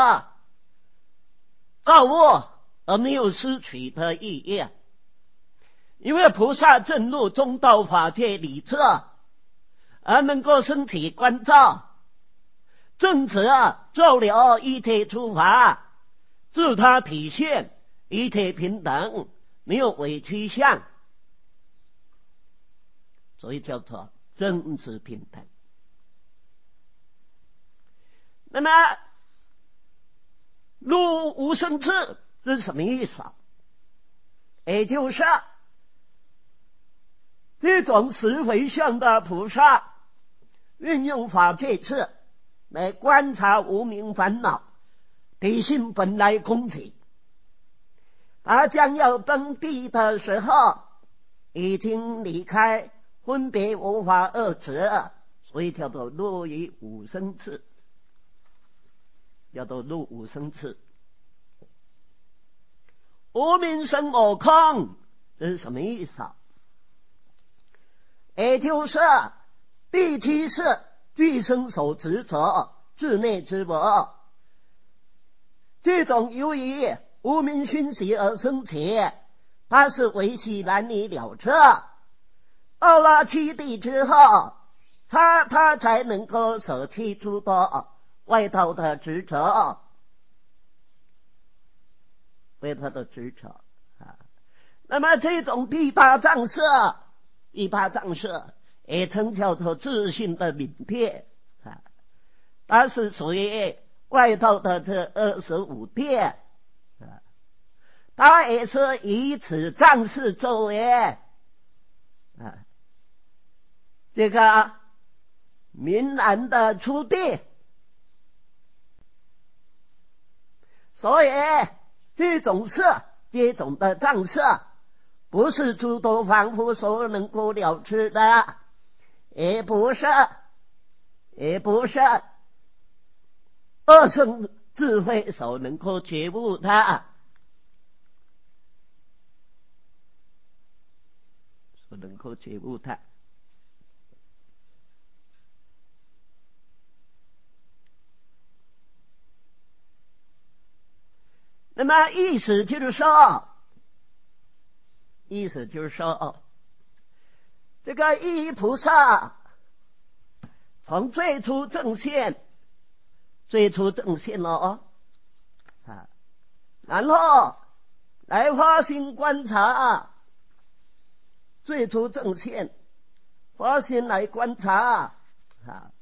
照物而没有失取的意义。因为菩萨正入中道法界理智，而能够身体观照，正直照了一切诸法，自他体现一切平等，没有委屈相，所以叫做真实平等。那么入无生次，这是什么意思？也就是这种持回向的菩萨，运用法界智来观察无明烦恼，体性本来空体。他将要登地的时候，已经离开分别无法二执，所以叫做入于无生次，叫做入无生次。无名生我空，这是什么意思？也就是第七世具生所执着，自内之我，这种由于无明熏习而生起，它是维系难以了彻。到了七地之后，他他才能够舍弃诸多外道的执着，外道的执着啊。那么这种第八障色，第八障色也称叫做自性的泯灭啊，它是属于外道的这二十五殿啊，它也是以此障事作为啊这个明然的出地。所以这种色，这种的障色，不是诸多凡夫所能够了知的，也不是也不是二圣智慧所能够觉悟它，所能够觉悟它。那么意思就是说，意思就是说，这个一一菩萨从最初正现，最初正现了哦，啊，然后来发心观察，最初正现，发心来观察啊，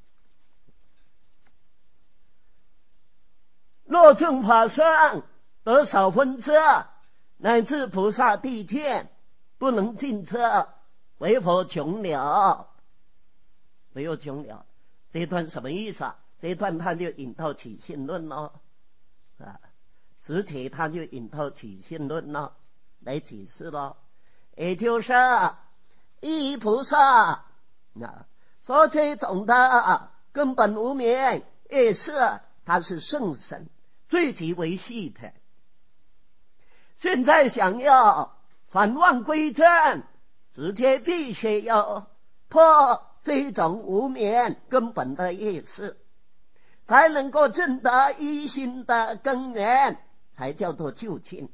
若正法上得少分车，乃至菩萨地天不能进车，为佛穷了，唯有穷了。这一段什么意思啊？这一段他就引到起信论了啊，直且他就引到起信论了来解释了，也就是一菩萨啊，说这种的根本无明也是他是圣神最极为细的。现在想要返妄归正，直接必须要破这种无明根本的意识，才能够证得一心的根源，才叫做究竟。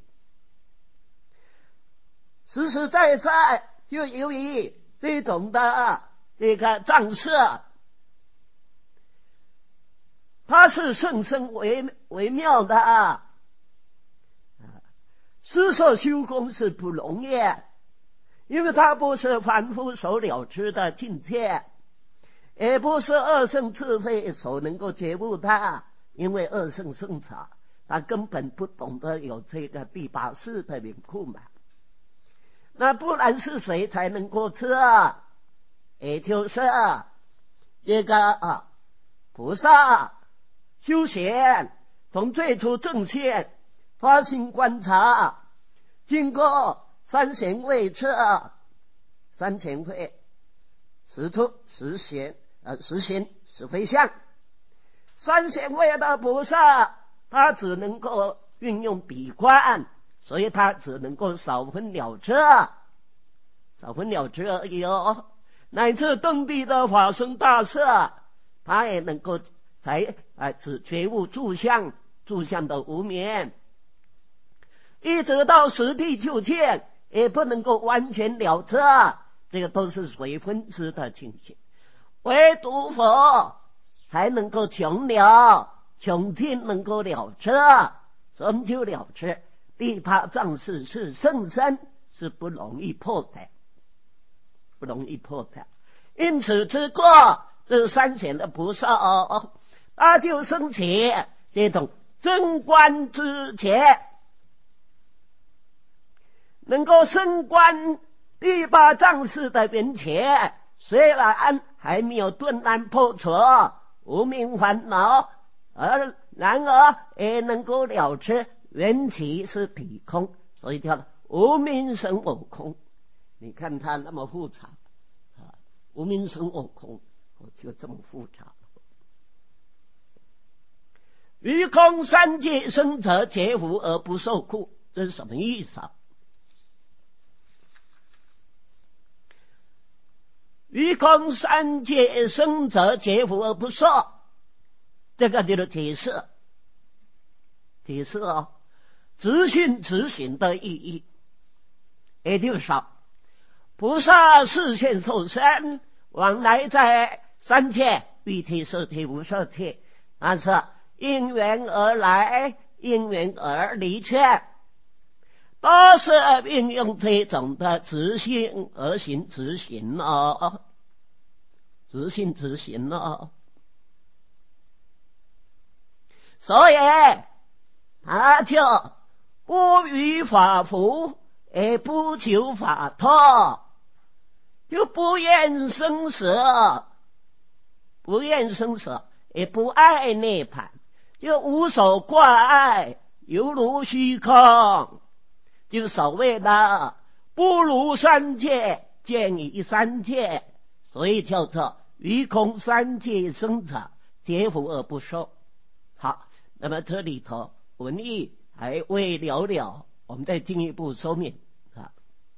实实在在就由于这种的这个障识，它是甚深微微妙的啊。施设修功是不容易，因为它不是凡夫所了知的境界，也不是二圣智慧所能够觉悟它，因为二圣圣者他根本不懂得有这个第八识的领悟嘛。那不然是谁才能够知啊？也就是这个啊菩萨修行，从最初正现发心观察，经过三贤位测，三贤会实出实显呃实行实非相，三贤位的菩萨他只能够运用笔观，所以他只能够少分了知，少分了知而已哦。乃至登地的法身大士，他也能够才啊只觉悟住相，住相的无明，一直到实地究竟，也不能够完全了知，这个都是随分支的情形。唯独佛才能够穷了，穷尽能够了知，什么就了知？第八障识是甚深，是不容易破的，不容易破的。因此之过，这三贤的菩萨哦，他就升起这种贞观之觉，能够升观第八障识的缘起，虽然还没有顿然破除无明烦恼，而然而也能够了知缘起是体空，所以叫无明生我空。你看它那么复杂啊，无明生我空，就这么复杂。于空三界生者劫福而不受苦，这是什么意思啊？于空三界生者劫福而不受，这个就是解释，解释哦，直信直行的意义。也就是说，菩萨示现受身，往来在三界，欲界、色界、无色界，但是因缘而来，因缘而离去，都是运用这种的直性而行直行哦，直性直行哦。所以他就不于法服，也不求法脱，就不愿生死，不愿生死，也不爱涅槃，就无所挂碍，犹如虚空，就所谓的不如三界，见于三界，所以叫做于空三界生者劫福而不受。 好，那么这里头文艺还未了了，我们再进一步说明啊。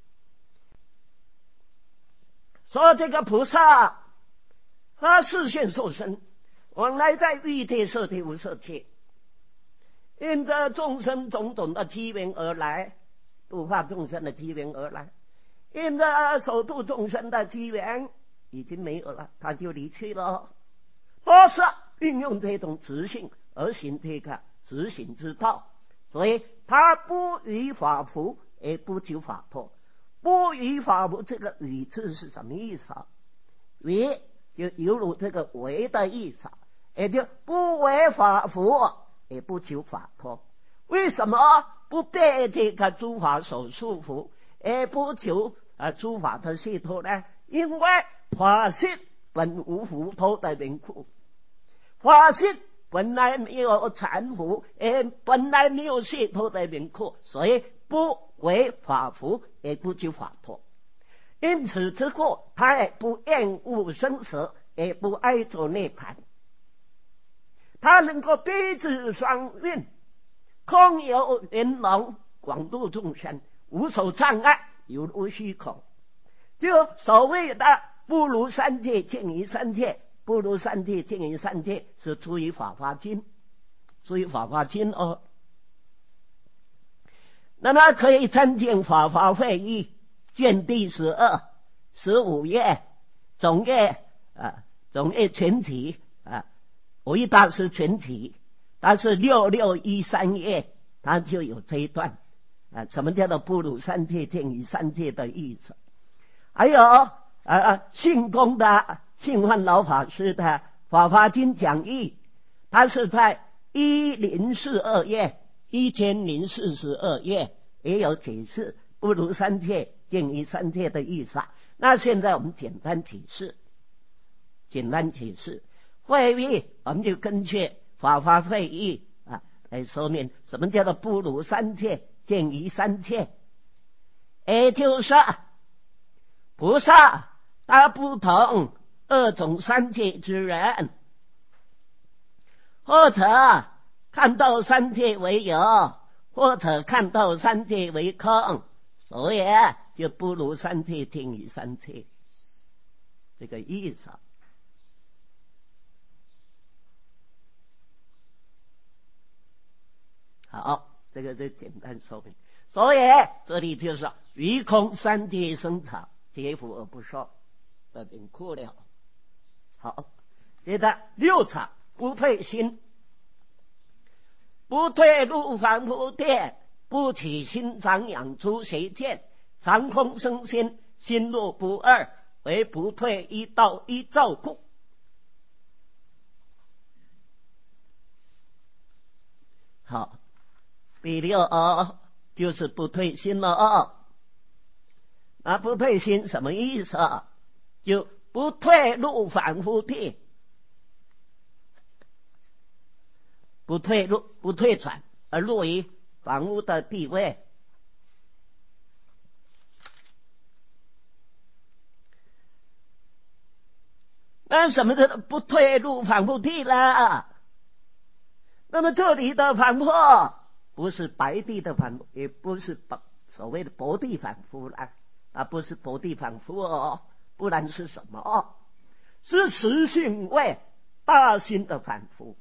说这个菩萨他视现受身，往来在欲界、色界、无色界，因着众生种种的机缘而来，度化众生的机缘而来，因着守度众生的机缘已经没有了，他就离去了。菩萨运用这种直性而行这个直行之道，所以他不于法服，也不求法脱。不于法服，这个与字是什么意思啊？于就犹如这个为的意思，也就不为法服，也不求法脱。为什么不被这个诸法所束缚，也不求啊诸法的解脱呢？因为法性本无糊涂的缘故，法性本来没有缠缚，也本来没有解脱的缘故，所以不为法服，也不求法脱。因此之故，他也不厌恶生死，也不爱着涅槃。他能够悲智双运，空有圆融，广度众生，无所障碍，有如虚空。就所谓的不如三界，见于三界，不如三界，见于三界，是出于法华经，出于法华经哦。那么可以参见法华会议卷第十二十五页总页啊，总页全题啊，我一大师全题，但是六六一三页它就有这一段啊，什么叫做不如三界，见于三界的意思。还有啊，信公的信幻老法师的法华经讲义，他是在一零四二页一千零四十二页也有解释不如三界，见于三界的意思。那现在我们简单解释，简单解释会议，我们就根据法华会议啊来说明什么叫做不如三界，见于三界。也就是菩萨他不同二种三界之人，或者看到三界为有，或者看到三界为空，所以就不如三界，见于三界，这个意思。好，这个就简单说明。所以这里就是于空三界生草，皆复而不受的名库了。好，接着六场不退心，不退入凡夫殿，不起心长养出邪见，常空生心，心若不二，为不退一道一照故。好，第六哦，就是不退心了哦。那不退心什么意思啊？就不退入凡夫地，不退入不退转，而入于凡夫的地位。那什么的不退入凡夫地啦？那么这里的凡夫不是白地的凡夫，也不是所谓的薄地凡夫啦，啊，不是薄地凡夫哦，不然是什么哦？是实性位大心的凡夫。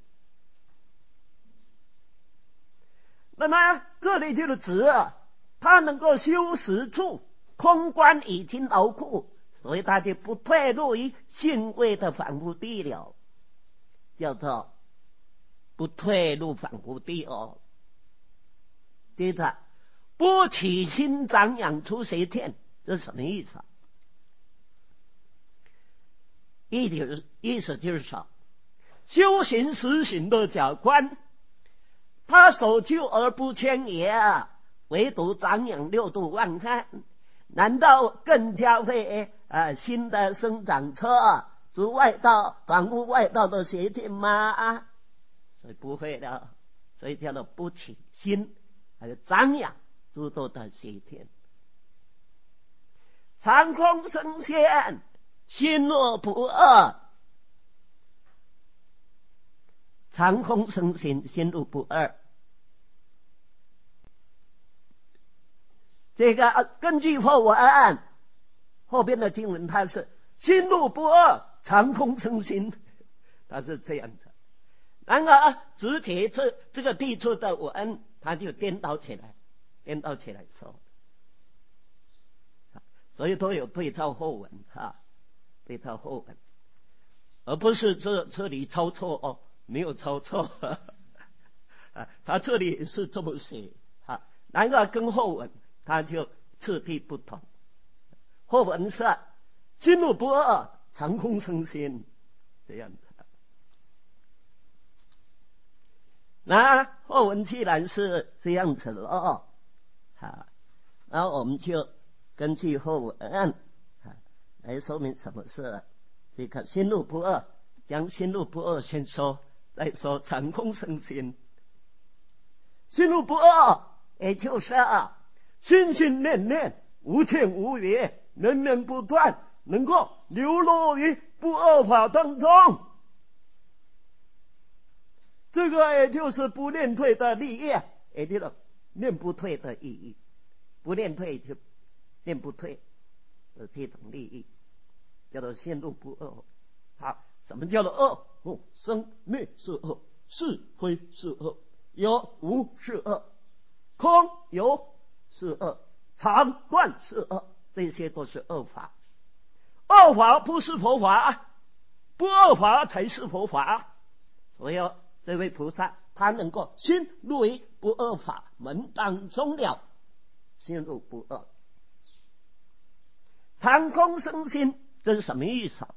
那么这里就是指他能够修实处，空观已经牢固，所以他就不退入于性位的凡夫地了，叫做不退入凡夫地哦。接着不起心长养出邪见，这是什么意思？意思意思就是说，修行实行的假观，他所求而不牵也，唯独长养六度万汉，难道更加会啊新的生长出诸外道反复外道的邪见吗？所以不会的，所以叫做不起心，还有长养诸多的邪见。常空生现，心若不二， 常空生心，心路不二。这个根据后文后边的经文，它是心路不二，常空生心，它是这样的。然而直接这这个地处的文，它就颠倒起来，颠倒起来说，所以都有对照后文哈，对照后文，而不是这这里抄错哦，没有抄错，啊，他这里是这么写啊，然而跟后文它就次第不同。后文是心路不二，常空生心，这样的。那后文既然是这样子了啊，然后我们就根据后文啊来说明什么是这个心路不二。将心路不二先说，再说常空生心。心路不二，也就是啊，心心念念无欠无余，念念不断，能够流落于不二法当中。这个也就是不念退的利益，也就是念不退的意义。不念退就念不退的这种利益，叫做心路不二。好，什么叫做二？哦，生灭是二，是非是二，有无是二，空有是二，常断是二，这些都是二法。二法不是佛法，不二法才是佛法。所以这位菩萨他能够心入于不二法门当中了，心入不二，常空生心，这是什么意思？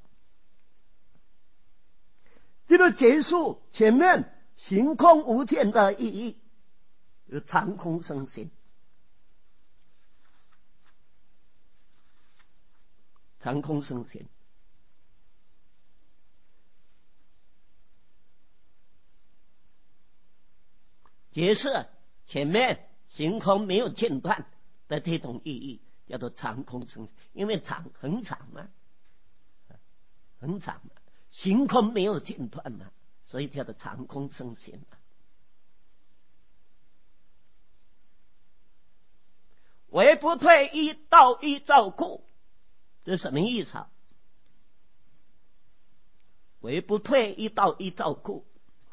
这个结束前面行空无间的意义，就是常空生心。常空生心，解释前面行空没有间断的这种意义，叫做常空生心。因为长很长嘛，很长嘛，行空没有间断嘛，所以叫做常空生心嘛。唯不退一道一照故，这是什么意思啊？唯不退一道一照故，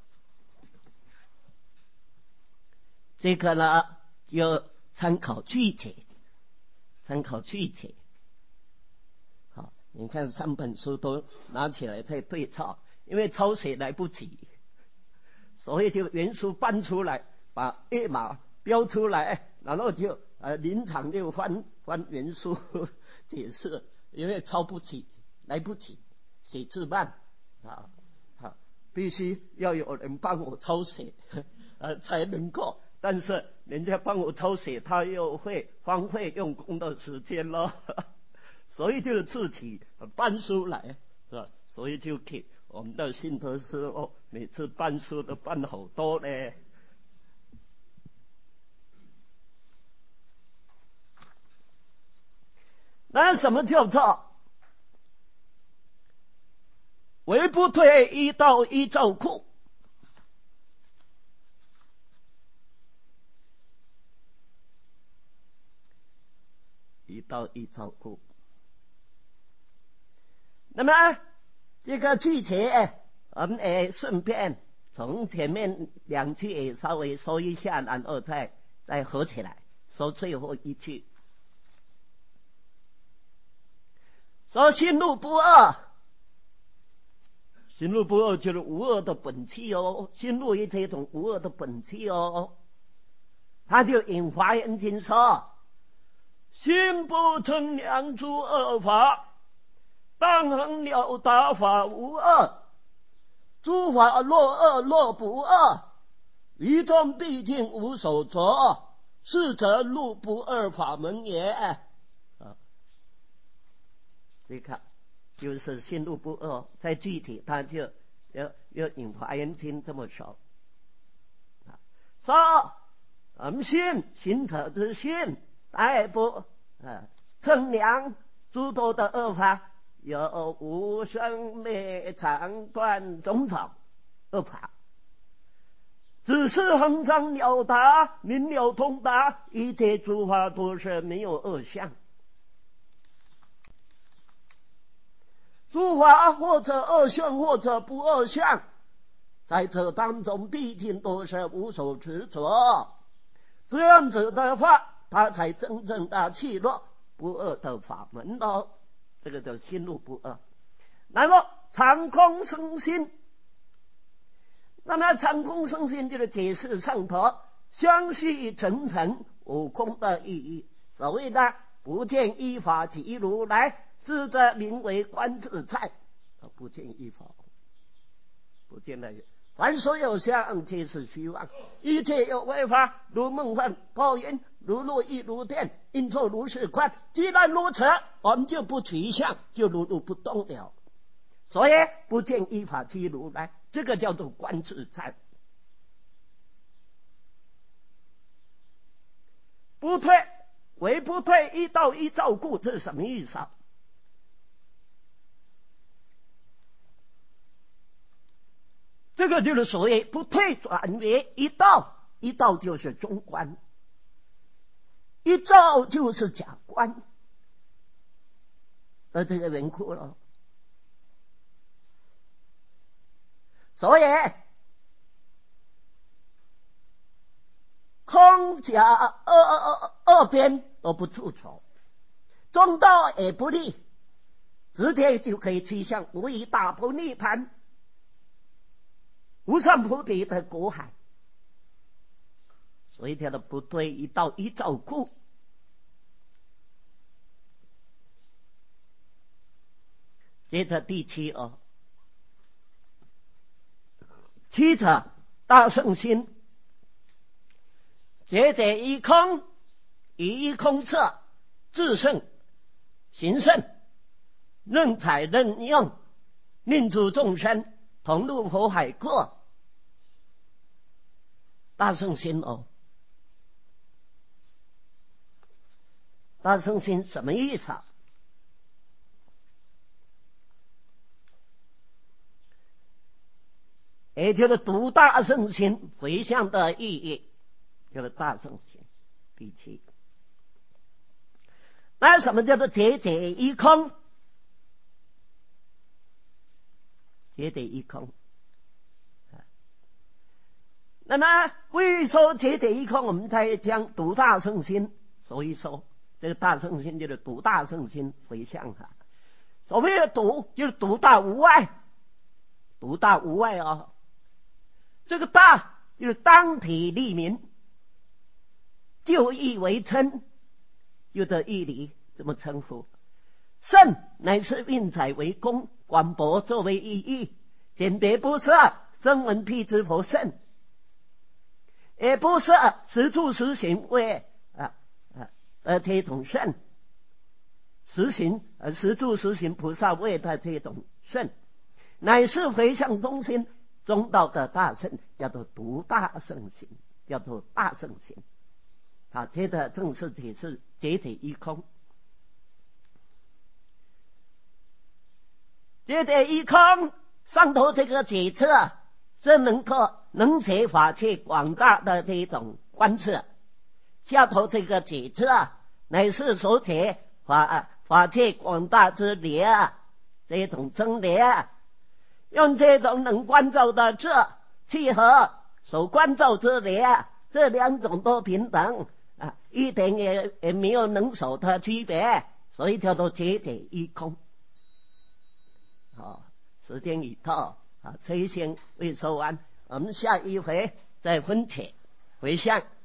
这个呢就参考句解，参考句解。好，你看三本书都拿起来再对照，因为抄写来不及，所以就原书搬出来，把页码标出来，然后就呃临场就翻翻原书解释，因为抄不起，来不及，写字慢啊，啊，必须要有人帮我抄写，呃才能够。但是人家帮我抄写，他又会荒废用功的时间咯，所以就自己搬书来，是吧？所以就给我们的信德师哦，每次搬书都搬好多呢。那什么叫做唯不退一道一照故？一道一照故。那么这个句解，我们也顺便从前面两句也稍微说一下，然后再再合起来说最后一句。说心路不二，心路不二就是无二的本气哦，心路于这种无二的本气哦，他就引华严经说：心不称量诸二法，当恒了达法无二。诸法若二若不二，于中毕竟无所着，是则入不二法门也。啊，这个就是心路不二，在具体他就要要引华严经这么说。说我们心行者之心，大不啊称量诸多的恶法，有无生灭常断种种恶法只是恒常了达，明了通达，一切诸法都是没有二相。诸法或者二相，或者不二相，在这当中毕竟都是无所执着。这样子的话，他才真正的契入不二的法门喽。这个叫心入不二。那么常空生心，那么常空生心就是解释上头相续层层无空的意义。所谓的不见一法即如来，是则名为观自在。不见一法，不见的凡所有相，皆是虚妄。一切有为法，如梦幻泡影，如露亦如电，应作如是观。既然如此，我们就不取相，就如如不动了。所以不见一法即如来，这个叫做观自在。不退为不退，一道一照故，这是什么意思啊？这个就是所谓不退转为一道，一道就是中观，一照就是假观，而这个缘故了。所以空假二二二边都不出丑，中道也不利，直接就可以趋向无以大破涅盘无上菩提的果海。所以叫做不对一道一照故。接着第七哦，七者大圣心，觉者一空，以一空色自胜行胜，任采任用，令诸众生同入火海过。大圣心哦，大圣心什么意思啊？也就是读大圣心回向的意义，就是大圣心。第七，那什么叫做觉者一空？觉者一空。那么为说觉者一空，我们才将读大圣心。所以说这个大圣心就是读大圣心回向哈。所谓的读就是读大无外，读大无外啊。这个大就是当体立名，就义为称，就这义理这么称呼。圣乃是运载为功，广博作为意义，简别不是声闻辟支佛圣，也不是实住实行为啊啊呃这种圣，实行呃实住实行菩萨为的这种圣，乃是回向中心中道的大圣，叫做独大圣行，叫做大圣行。好，接着正式解释觉者一空。觉者一空，上头这个解释是能够能解法界广大的这种观测，下头这个解释乃是所解法法界广大之理，这种真理。用这种能观照的智契合所观照之理，这两种都平等啊，一点也也没有能手的区别，所以叫做觉者一空。好，时间已到啊，这一先未说完，我们下一回再分解回向。